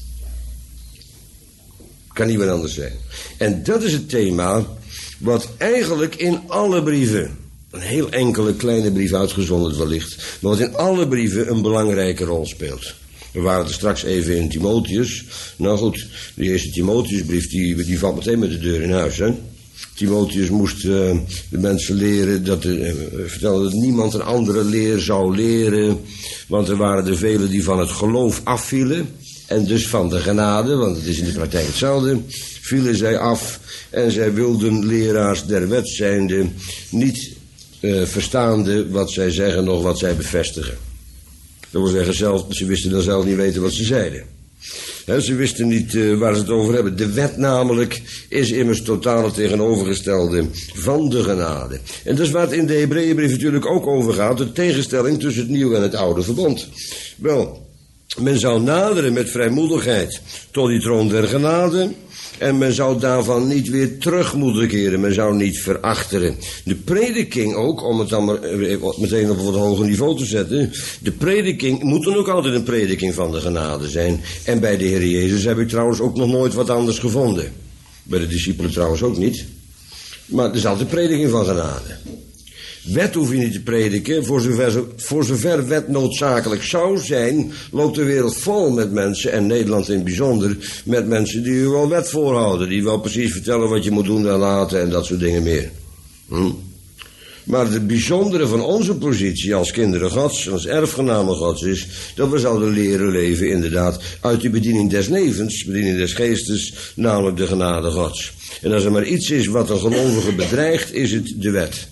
Kan niet meer anders zijn. En dat is het thema wat eigenlijk in alle brieven, een heel enkele kleine brief uitgezonderd wellicht, maar wat in alle brieven een belangrijke rol speelt. We waren er straks even in Timotheus. Nou goed, de eerste Timotheusbrief die, die valt meteen met de deur in huis, hè. Timotheus moest uh, de mensen leren, dat uh, vertellen dat niemand een andere leer zou leren, want er waren er velen die van het geloof afvielen en dus van de genade, want het is in de praktijk hetzelfde, vielen zij af en zij wilden leraars der wet zijnde, niet uh, verstaande wat zij zeggen, nog wat zij bevestigen. Dat wil zeggen, zelf, ze wisten dan zelf niet weten wat ze zeiden. He, ze wisten niet uh, waar ze het over hebben. De wet namelijk is immers totaal het tegenovergestelde van de genade. En dat is waar het in de Hebreeënbrief natuurlijk ook over gaat, de tegenstelling tussen het nieuwe en het oude verbond. Wel, Men zou naderen met vrijmoedigheid tot die troon der genade. En men zou daarvan niet weer terug moeten keren. Men zou niet verachteren. De prediking ook, om het dan maar meteen op een hoger niveau te zetten. De prediking moet dan ook altijd een prediking van de genade zijn. En bij de Heer Jezus heb ik trouwens ook nog nooit wat anders gevonden. Bij de discipelen trouwens ook niet. Maar het is altijd prediking van genade. Wet hoef je niet te prediken. Voor zover, voor zover wet noodzakelijk zou zijn, loopt de wereld vol met mensen, en Nederland in het bijzonder, met mensen die u wel wet voorhouden. Die wel precies vertellen wat je moet doen en laten en dat soort dingen meer. Hm? Maar het bijzondere van onze positie als kinderen Gods, als erfgenamen Gods, is dat we zouden leren leven inderdaad uit de bediening des levens, bediening des geestes, namelijk de genade Gods. En als er maar iets is wat een gelovige bedreigt, is het de wet.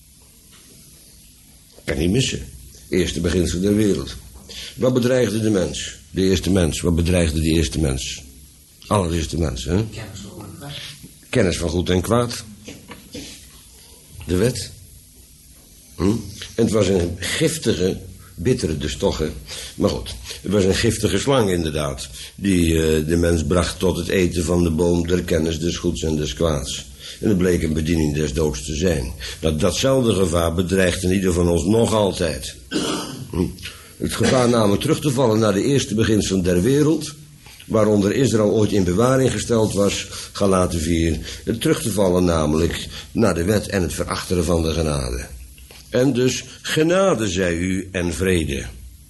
Kan niet missen. Eerste beginsel der wereld. Wat bedreigde de mens? De eerste mens. Wat bedreigde de eerste mens? Allereerste mens, hè?
Kennis van goed en kwaad.
Kennis van goed en kwaad. De wet. Hm? En het was een giftige, bittere dus toch, hè? Maar goed, het was een giftige slang inderdaad. Die uh, de mens bracht tot het eten van de boom der kennis des goeds en des kwaads. En het bleek een bediening des doods te zijn. Nou, datzelfde gevaar bedreigt in ieder van ons nog altijd. Hm. Het gevaar namelijk terug te vallen naar de eerste beginselen der wereld, waaronder Israël ooit in bewaring gesteld was, Galaten vier. Het terug te vallen namelijk naar de wet en het verachteren van de genade. En dus genade zij u en vrede.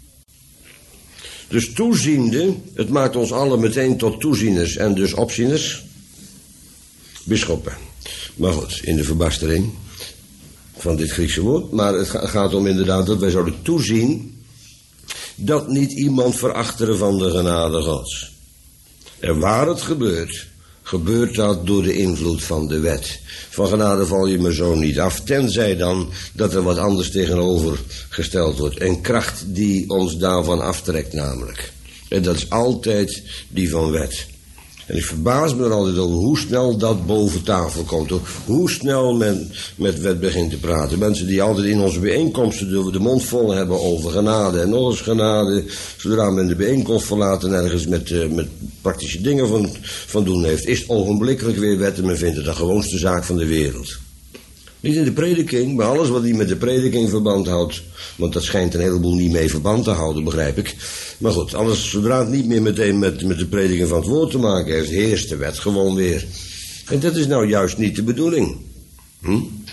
Dus toeziende, het maakt ons allen meteen tot toezieners en dus opzieners. Bisschoppen. Maar goed, in de verbastering van dit Griekse woord. Maar het gaat om inderdaad dat wij zouden toezien dat niet iemand verachteren van de genade Gods. En waar het gebeurt, gebeurt dat door de invloed van de wet. Van genade val je me zo niet af, tenzij dan dat er wat anders tegenover gesteld wordt. Een kracht die ons daarvan aftrekt namelijk. En dat is altijd die van wet. En ik verbaas me er altijd over hoe snel dat boven tafel komt. Hoe snel men met wet begint te praten. Mensen die altijd in onze bijeenkomsten de, de mond vol hebben over genade en nog eens genade. Zodra men de bijeenkomst verlaat en ergens met, uh, met praktische dingen van, van doen heeft, is het ogenblikkelijk weer wet en men vindt het de gewoonste zaak van de wereld. Niet in de prediking, maar alles wat hij met de prediking verband houdt. Want dat schijnt een heleboel niet mee verband te houden, begrijp ik. Maar goed, alles zodra het niet meer meteen met, met de prediking van het woord te maken heeft, heerst de wet gewoon weer. En dat is nou juist niet de bedoeling. Hm?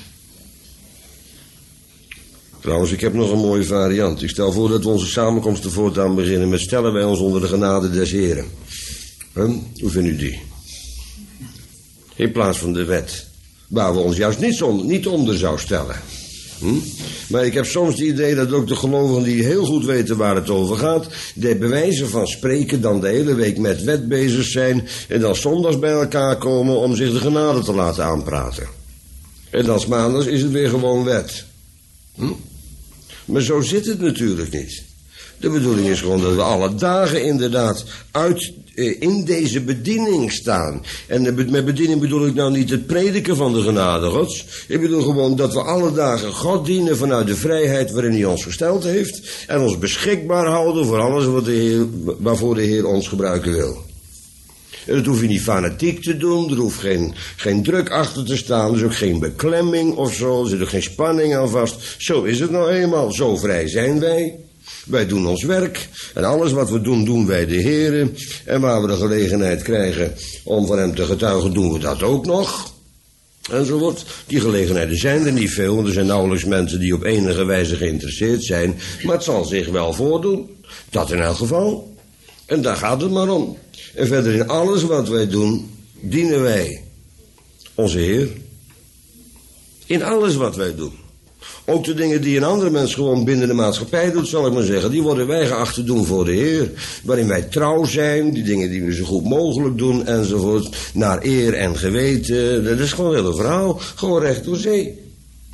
Trouwens, ik heb nog een mooie variant. Ik stel voor dat we onze samenkomsten voortaan beginnen met stellen wij ons onder de genade des Heren. Hm? Hoe vindt u die? In plaats van de wet. Waar we ons juist niet, zonder, niet onder zou stellen. Hm? Maar ik heb soms het idee dat ook de gelovigen die heel goed weten waar het over gaat, de bewijzen van spreken dan de hele week met wet bezig zijn en dan zondags bij elkaar komen om zich de genade te laten aanpraten. En dan 's maandags is het weer gewoon wet. Hm? Maar zo zit het natuurlijk niet. De bedoeling is gewoon dat we alle dagen inderdaad uit, eh, in deze bediening staan. En met bediening bedoel ik nou niet het prediken van de genade Gods. Ik bedoel gewoon dat we alle dagen God dienen vanuit de vrijheid waarin hij ons gesteld heeft. En ons beschikbaar houden voor alles wat de Heer, waarvoor de Heer ons gebruiken wil. En dat hoef je niet fanatiek te doen, er hoeft geen, geen druk achter te staan, er is ook geen beklemming of zo, er zit ook geen spanning aan vast. Zo is het nou eenmaal, zo vrij zijn wij. Wij doen ons werk en alles wat we doen, doen wij de Heere. En waar we de gelegenheid krijgen om van hem te getuigen, doen we dat ook nog. Enzovoort. Die gelegenheden zijn er niet veel, want er zijn nauwelijks mensen die op enige wijze geïnteresseerd zijn. Maar het zal zich wel voordoen. Dat in elk geval. En daar gaat het maar om. En verder in alles wat wij doen, dienen wij onze Heer. In alles wat wij doen. Ook de dingen die een andere mens gewoon binnen de maatschappij doet, zal ik maar zeggen, die worden wij geacht te doen voor de Heer. Waarin wij trouw zijn, die dingen die we zo goed mogelijk doen, enzovoort. Naar eer en geweten, dat is gewoon een hele verhaal, gewoon recht door zee.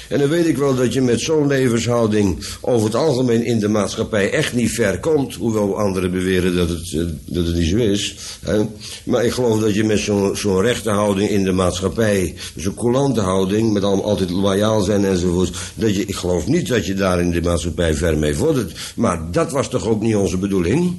En dan weet ik wel dat je met zo'n levenshouding over het algemeen in de maatschappij echt niet ver komt. Hoewel anderen beweren dat het, uh, dat het niet zo is. Hè? Maar ik geloof dat je met zo'n zo'n rechte houding in de maatschappij, zo'n coulante houding, met allemaal altijd loyaal zijn enzovoort, dat je, ik geloof niet dat je daar in de maatschappij ver mee vordert. Maar dat was toch ook niet onze bedoeling?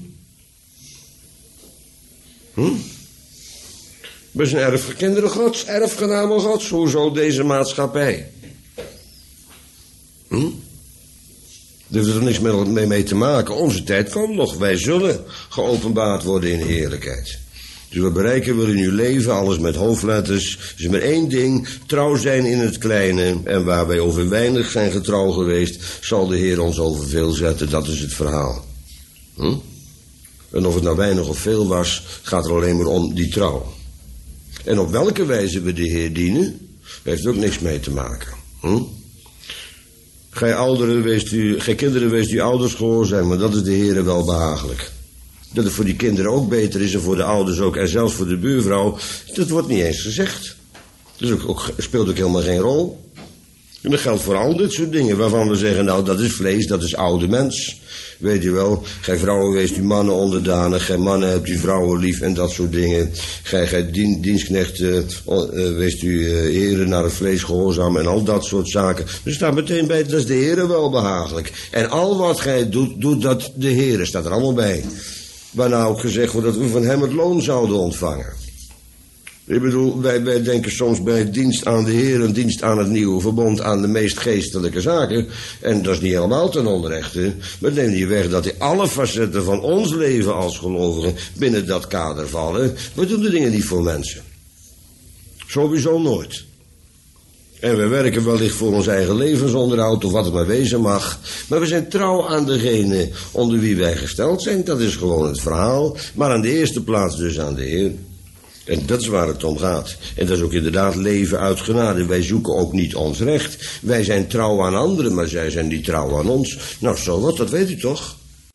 Hm? We zijn erf, kinderen gods, erfgenamen gods. Hoezo deze maatschappij? Hm? Er heeft er niks mee, mee te maken. Onze tijd komt nog. Wij zullen geopenbaard worden in heerlijkheid. Dus we bereiken willen in uw leven, alles met hoofdletters. Dus met één ding, trouw zijn in het kleine. En waar wij over weinig zijn getrouw geweest, zal de Heer ons over veel zetten. Dat is het verhaal. Hm? En of het nou weinig of veel was, gaat er alleen maar om die trouw. En op welke wijze we de Heer dienen, heeft ook niks mee te maken. Hm? Gij ouderen, weest u, gij kinderen, weest u ouders gehoorzaam, maar dat is de Heer wel behagelijk. Dat het voor die kinderen ook beter is en voor de ouders ook en zelfs voor de buurvrouw, dat wordt niet eens gezegd. Dat ook, ook, speelt ook helemaal geen rol. En dat geldt voor al dit soort dingen waarvan we zeggen, nou dat is vlees, dat is oude mens. Weet je wel, gij vrouwen weest uw mannen onderdanig, gij mannen hebt uw vrouwen lief en dat soort dingen. Gij, gij dien, dienstknechten uh, uh, weest u uh, heren naar het vlees gehoorzaam en al dat soort zaken. Er staat meteen bij, dat is de Heere wel behagelijk. En al wat gij doet, doet dat de Heere, staat er allemaal bij. Waarna ook gezegd wordt dat we van hem het loon zouden ontvangen. Ik bedoel, wij, wij denken soms bij dienst aan de Heer en dienst aan het nieuwe verbond aan de meest geestelijke zaken. En dat is niet helemaal ten onrechte. Maar neem niet weg dat in alle facetten van ons leven als gelovigen binnen dat kader vallen. We doen de dingen niet voor mensen. Sowieso nooit. En we werken wellicht voor ons eigen levensonderhoud of wat het maar wezen mag. Maar we zijn trouw aan degene onder wie wij gesteld zijn. Dat is gewoon het verhaal. Maar aan de eerste plaats dus aan de Heer. En dat is waar het om gaat. En dat is ook inderdaad leven uit genade. Wij zoeken ook niet ons recht. Wij zijn trouw aan anderen, maar zij zijn niet trouw aan ons. Nou, zo wat, dat weet u toch?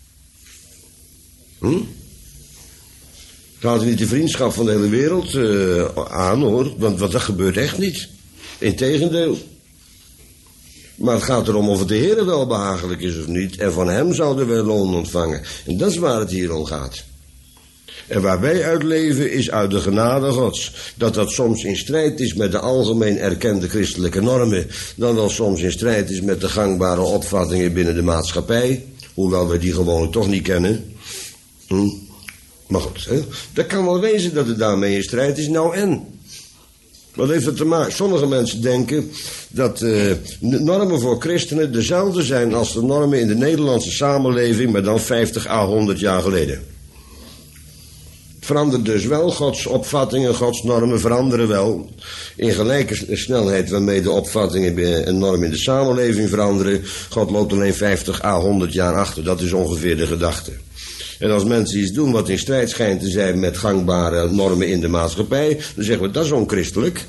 Hm? Gaat u niet de vriendschap van de hele wereld uh, aan, hoor. Want, want dat gebeurt echt niet. Integendeel. Maar het gaat erom of het de Heer wel behagelijk is of niet. En van hem zouden wij loon ontvangen. En dat is waar het hier om gaat. En waar wij uit leven is uit de genade Gods. Dat dat soms in strijd is met de algemeen erkende christelijke normen. Dan wel soms in strijd is met de gangbare opvattingen binnen de maatschappij. Hoewel we die gewoon toch niet kennen. Hm. Maar goed, hè? Dat kan wel wezen dat het daarmee in strijd is. Nou en? Wat heeft het te maken? Sommige mensen denken dat uh, de normen voor christenen dezelfde zijn als de normen in de Nederlandse samenleving, maar dan vijftig à honderd jaar geleden. Verandert dus wel, Gods opvattingen, Gods normen veranderen wel. In gelijke snelheid waarmee de opvattingen en normen in de samenleving veranderen. God loopt alleen vijftig à honderd jaar achter, dat is ongeveer de gedachte. En als mensen iets doen wat in strijd schijnt te zijn met gangbare normen in de maatschappij, dan zeggen we dat is onchristelijk.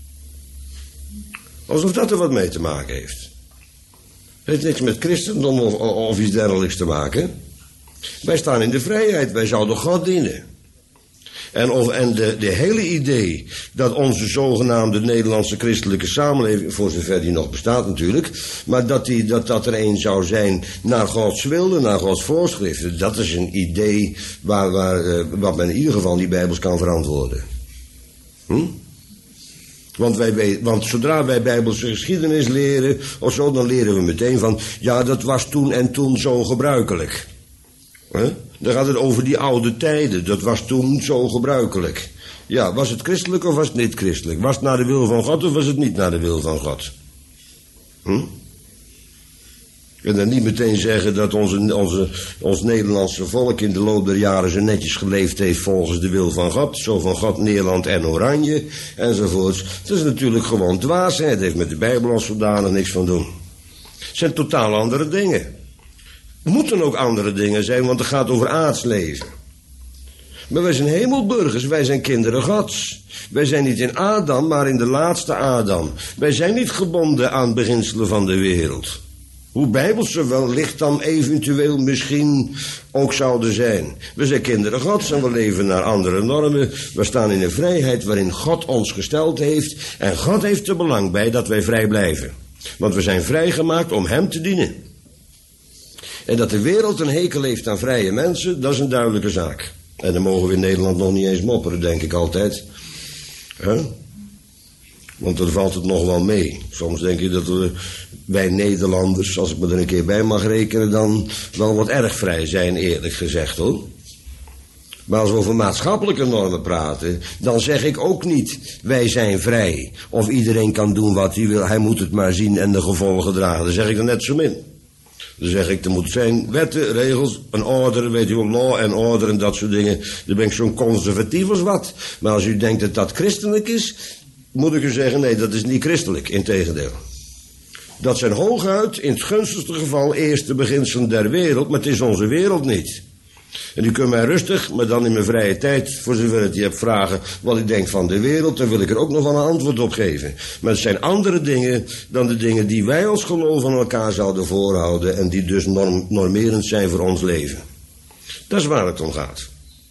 Alsof dat er wat mee te maken heeft. Het heeft niks met christendom of, of iets dergelijks te maken. Wij staan in de vrijheid, wij zouden God dienen. En, of, en de, de hele idee dat onze zogenaamde Nederlandse christelijke samenleving, voor zover die nog bestaat natuurlijk, maar dat, die, dat dat er een zou zijn naar Gods wilde, naar Gods voorschriften, dat is een idee waar, waar, uh, wat men in ieder geval niet bijbels kan verantwoorden. Hm? Want, wij, want zodra wij bijbelse geschiedenis leren, of zo, dan leren we meteen van, ja, dat was toen en toen zo gebruikelijk. Huh? Dan gaat het over die oude tijden. Dat was toen zo gebruikelijk. Ja, was het christelijk of was het niet christelijk? Was het naar de wil van God of was het niet naar de wil van God? Hm? En dan niet meteen zeggen dat onze, onze, ons Nederlandse volk in de loop der jaren zo netjes geleefd heeft volgens de wil van God. Zo van God, Nederland en Oranje enzovoorts. Dat is natuurlijk gewoon dwaasheid. Het heeft met de Bijbel als zodanig niks van doen. Het zijn totaal andere dingen. Er moeten ook andere dingen zijn, want het gaat over aardsleven. Maar wij zijn hemelburgers, wij zijn kinderen Gods. Wij zijn niet in Adam, maar in de laatste Adam. Wij zijn niet gebonden aan beginselen van de wereld. Hoe bijbels ze wellicht dan eventueel misschien ook zouden zijn. We zijn kinderen Gods en we leven naar andere normen. We staan in een vrijheid waarin God ons gesteld heeft. En God heeft er belang bij dat wij vrij blijven. Want we zijn vrijgemaakt om hem te dienen. En dat de wereld een hekel heeft aan vrije mensen, dat is een duidelijke zaak. En dan mogen we in Nederland nog niet eens mopperen, denk ik altijd. Huh? Want dan valt het nog wel mee. Soms denk ik dat we, wij Nederlanders, als ik me er een keer bij mag rekenen, dan wel wat erg vrij zijn, eerlijk gezegd hoor. Maar als we over maatschappelijke normen praten, dan zeg ik ook niet, wij zijn vrij. Of iedereen kan doen wat hij wil, hij moet het maar zien en de gevolgen dragen. Dan zeg ik er net zo min. Dan zeg ik, er moet zijn wetten, regels, een order, weet u wel, law en order en dat soort dingen. Dan ben ik zo'n conservatief als wat. Maar als u denkt dat dat christelijk is, moet ik u zeggen, nee, dat is niet christelijk, integendeel. Dat zijn hooguit, in het gunstigste geval, eerste beginselen der wereld, maar het is onze wereld niet. En u kunt mij rustig, maar dan in mijn vrije tijd, voor zover het je hebt, vragen wat ik denk van de wereld, dan wil ik er ook nog wel een antwoord op geven. Maar het zijn andere dingen dan de dingen die wij als geloof aan elkaar zouden voorhouden en die dus norm, normerend zijn voor ons leven. Dat is waar het om gaat.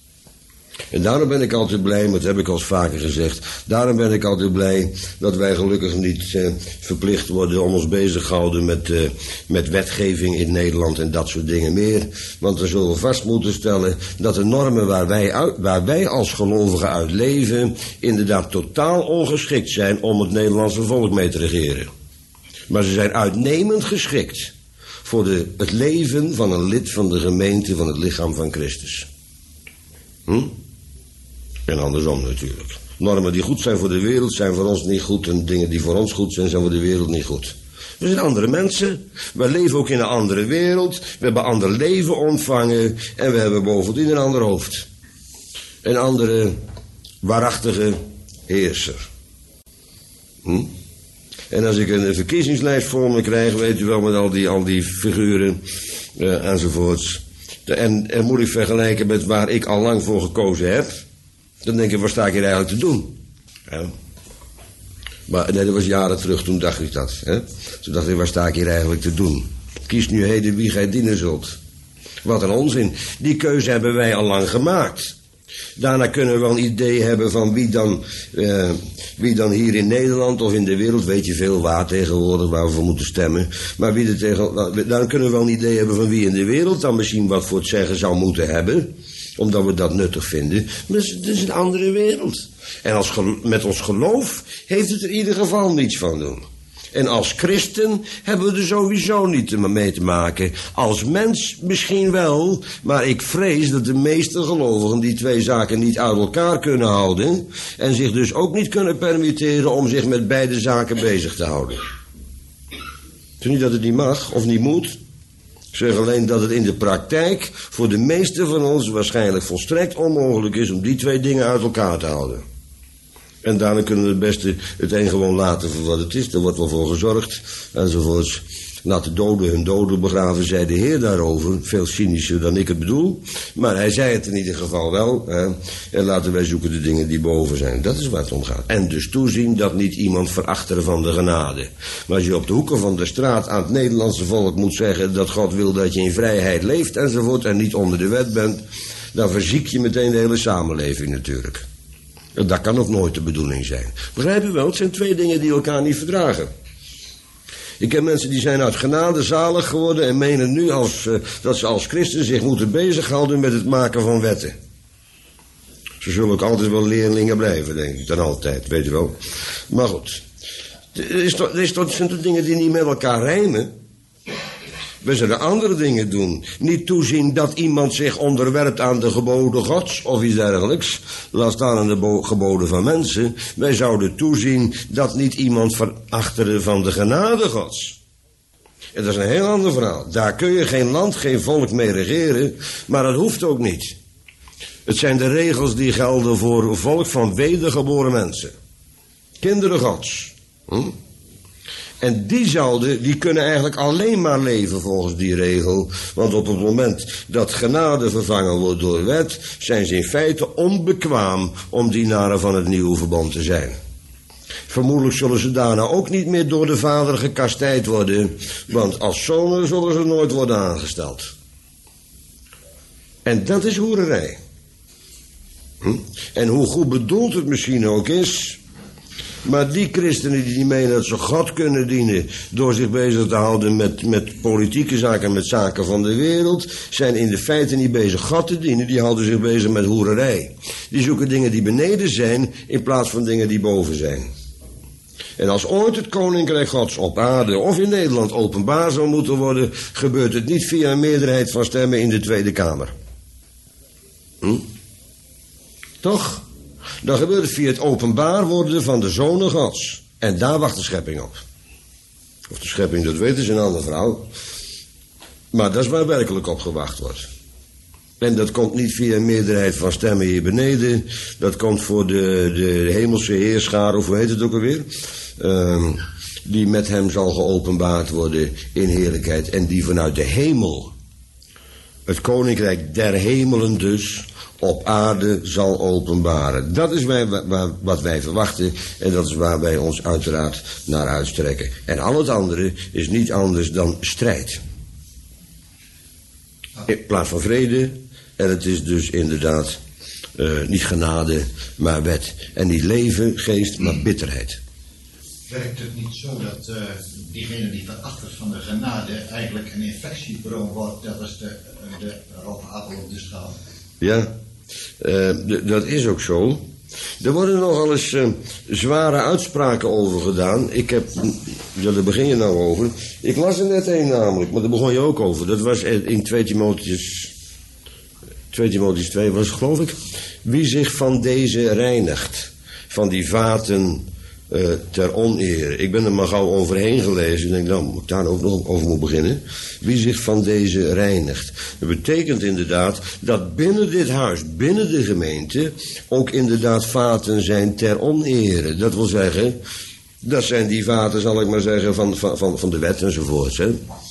En daarom ben ik altijd blij, maar dat heb ik al eens vaker gezegd, daarom ben ik altijd blij dat wij gelukkig niet eh, verplicht worden om ons bezig te houden met, eh, met wetgeving in Nederland en dat soort dingen meer. Want dan zullen we vast moeten stellen dat de normen waar wij, uit, waar wij als gelovigen uit leven inderdaad totaal ongeschikt zijn om het Nederlandse volk mee te regeren. Maar ze zijn uitnemend geschikt voor de, het leven van een lid van de gemeente van het lichaam van Christus. Hm? En andersom natuurlijk. Normen die goed zijn voor de wereld zijn voor ons niet goed. En dingen die voor ons goed zijn, zijn voor de wereld niet goed. We zijn andere mensen. We leven ook in een andere wereld. We hebben een ander leven ontvangen. En we hebben bovendien een ander hoofd. Een andere waarachtige heerser. Hm? En als ik een verkiezingslijst voor me krijg, weet u wel, met al die, al die figuren uh, enzovoorts. En, en moet ik vergelijken met waar ik al lang voor gekozen heb. Dan denk ik, wat sta ik hier eigenlijk te doen? Ja. Maar nee, dat was jaren terug, toen dacht ik dat. Hè? Toen dacht ik, waar sta ik hier eigenlijk te doen? Kies nu heden wie gij dienen zult. Wat een onzin. Die keuze hebben wij al lang gemaakt. Daarna kunnen we wel een idee hebben van wie dan, uh, wie dan hier in Nederland of in de wereld, weet je veel waar tegenwoordig, waar we voor moeten stemmen. Maar wie er tegen, dan kunnen we wel een idee hebben van wie in de wereld dan misschien wat voor het zeggen zou moeten hebben. Omdat we dat nuttig vinden. Maar het is een andere wereld. En als, met ons geloof heeft het er in ieder geval niets van doen. En als christen hebben we er sowieso niet mee te maken. Als mens misschien wel, maar ik vrees dat de meeste gelovigen die twee zaken niet uit elkaar kunnen houden. En zich dus ook niet kunnen permitteren om zich met beide zaken bezig te houden. Het is niet dat het niet mag of niet moet. Ik zeg alleen dat het in de praktijk voor de meeste van ons waarschijnlijk volstrekt onmogelijk is om die twee dingen uit elkaar te houden. En daarna kunnen we het beste het een gewoon laten voor wat het is. Daar wordt wel voor gezorgd enzovoorts. Laat de doden hun doden begraven, zei de Heer daarover. Veel cynischer dan ik het bedoel. Maar hij zei het in ieder geval wel. Hè. En laten wij zoeken de dingen die boven zijn. Dat is waar het om gaat. En dus toezien dat niet iemand verachteren van de genade. Maar als je op de hoeken van de straat aan het Nederlandse volk moet zeggen dat God wil dat je in vrijheid leeft enzovoort en niet onder de wet bent, dan verziek je meteen de hele samenleving natuurlijk. Dat kan ook nooit de bedoeling zijn. Begrijp u wel? Het zijn twee dingen die elkaar niet verdragen. Ik ken mensen die zijn uit genade zalig geworden en menen nu als, uh, dat ze als christen zich moeten bezighouden met het maken van wetten. Ze zullen ook altijd wel leerlingen blijven, denk ik. Dan altijd, weet u wel. Maar goed. Er, is toch, er, is toch, er zijn toch dingen die niet met elkaar rijmen? We zullen andere dingen doen. Niet toezien dat iemand zich onderwerpt aan de geboden Gods of iets dergelijks. Laat staan aan de bo- geboden van mensen. Wij zouden toezien dat niet iemand verachteren van de genade Gods. En dat is een heel ander verhaal. Daar kun je geen land, geen volk mee regeren. Maar dat hoeft ook niet. Het zijn de regels die gelden voor een volk van wedergeboren mensen. Kinderen Gods. Hm? En die zouden, die kunnen eigenlijk alleen maar leven volgens die regel. Want op het moment dat genade vervangen wordt door wet, zijn ze in feite onbekwaam om dienaren van het nieuwe verbond te zijn. Vermoedelijk zullen ze daarna ook niet meer door de Vader gekastijd worden, want als zonen zullen ze nooit worden aangesteld. En dat is hoererij. Hm? En hoe goed bedoeld het misschien ook is, Maar die christenen die menen dat ze God kunnen dienen door zich bezig te houden met, met politieke zaken, met zaken van de wereld, zijn in de feite niet bezig God te dienen. Die houden zich bezig met hoererij. Die zoeken dingen die beneden zijn in plaats van dingen die boven zijn. En als ooit het koninkrijk Gods op aarde of in Nederland openbaar zou moeten worden, gebeurt het niet via een meerderheid van stemmen in de Tweede Kamer. Hm? Toch? Dan gebeurt het via het openbaar worden van de zonen Gods. En daar wacht de schepping op. Of de schepping dat weet is een andere vrouw. Maar dat is waar werkelijk op gewacht wordt. En dat komt niet via een meerderheid van stemmen hier beneden. Dat komt voor de, de hemelse heerschaar, of hoe heet het ook alweer? Uh, die met hem zal geopenbaard worden in heerlijkheid. En die vanuit de hemel, het koninkrijk der hemelen dus, op aarde zal openbaren. Dat is wij, waar, wat wij verwachten. En dat is waar wij ons uiteraard naar uitstrekken. En al het andere is niet anders dan strijd. In plaats van vrede. En het is dus inderdaad uh, niet genade, maar wet. En niet leven, geest, maar bitterheid.
Werkt het niet zo dat uh, diegene die verachtert van de genade eigenlijk een infectiebron wordt? Dat is de, de rode appel op de schaal.
Ja, uh, d- dat is ook zo. Er worden nogal eens uh, zware uitspraken over gedaan. Ik heb, ja, daar begin je nou over. Ik las er net een namelijk, maar daar begon je ook over. Dat was in twee Timotheus... twee Timotheus twee was het, geloof ik. Wie zich van deze reinigt, van die vaten uh, ter oneer. Ik ben er maar gauw overheen gelezen. Ik denk, nou, moet ik daar ook nog over moet beginnen. Wie zich van deze reinigt. Dat betekent inderdaad dat binnen dit huis, binnen de gemeente, ook inderdaad vaten zijn ter onere. Dat wil zeggen, dat zijn die vaten, zal ik maar zeggen, van, van, van de wet enzovoort. Hè.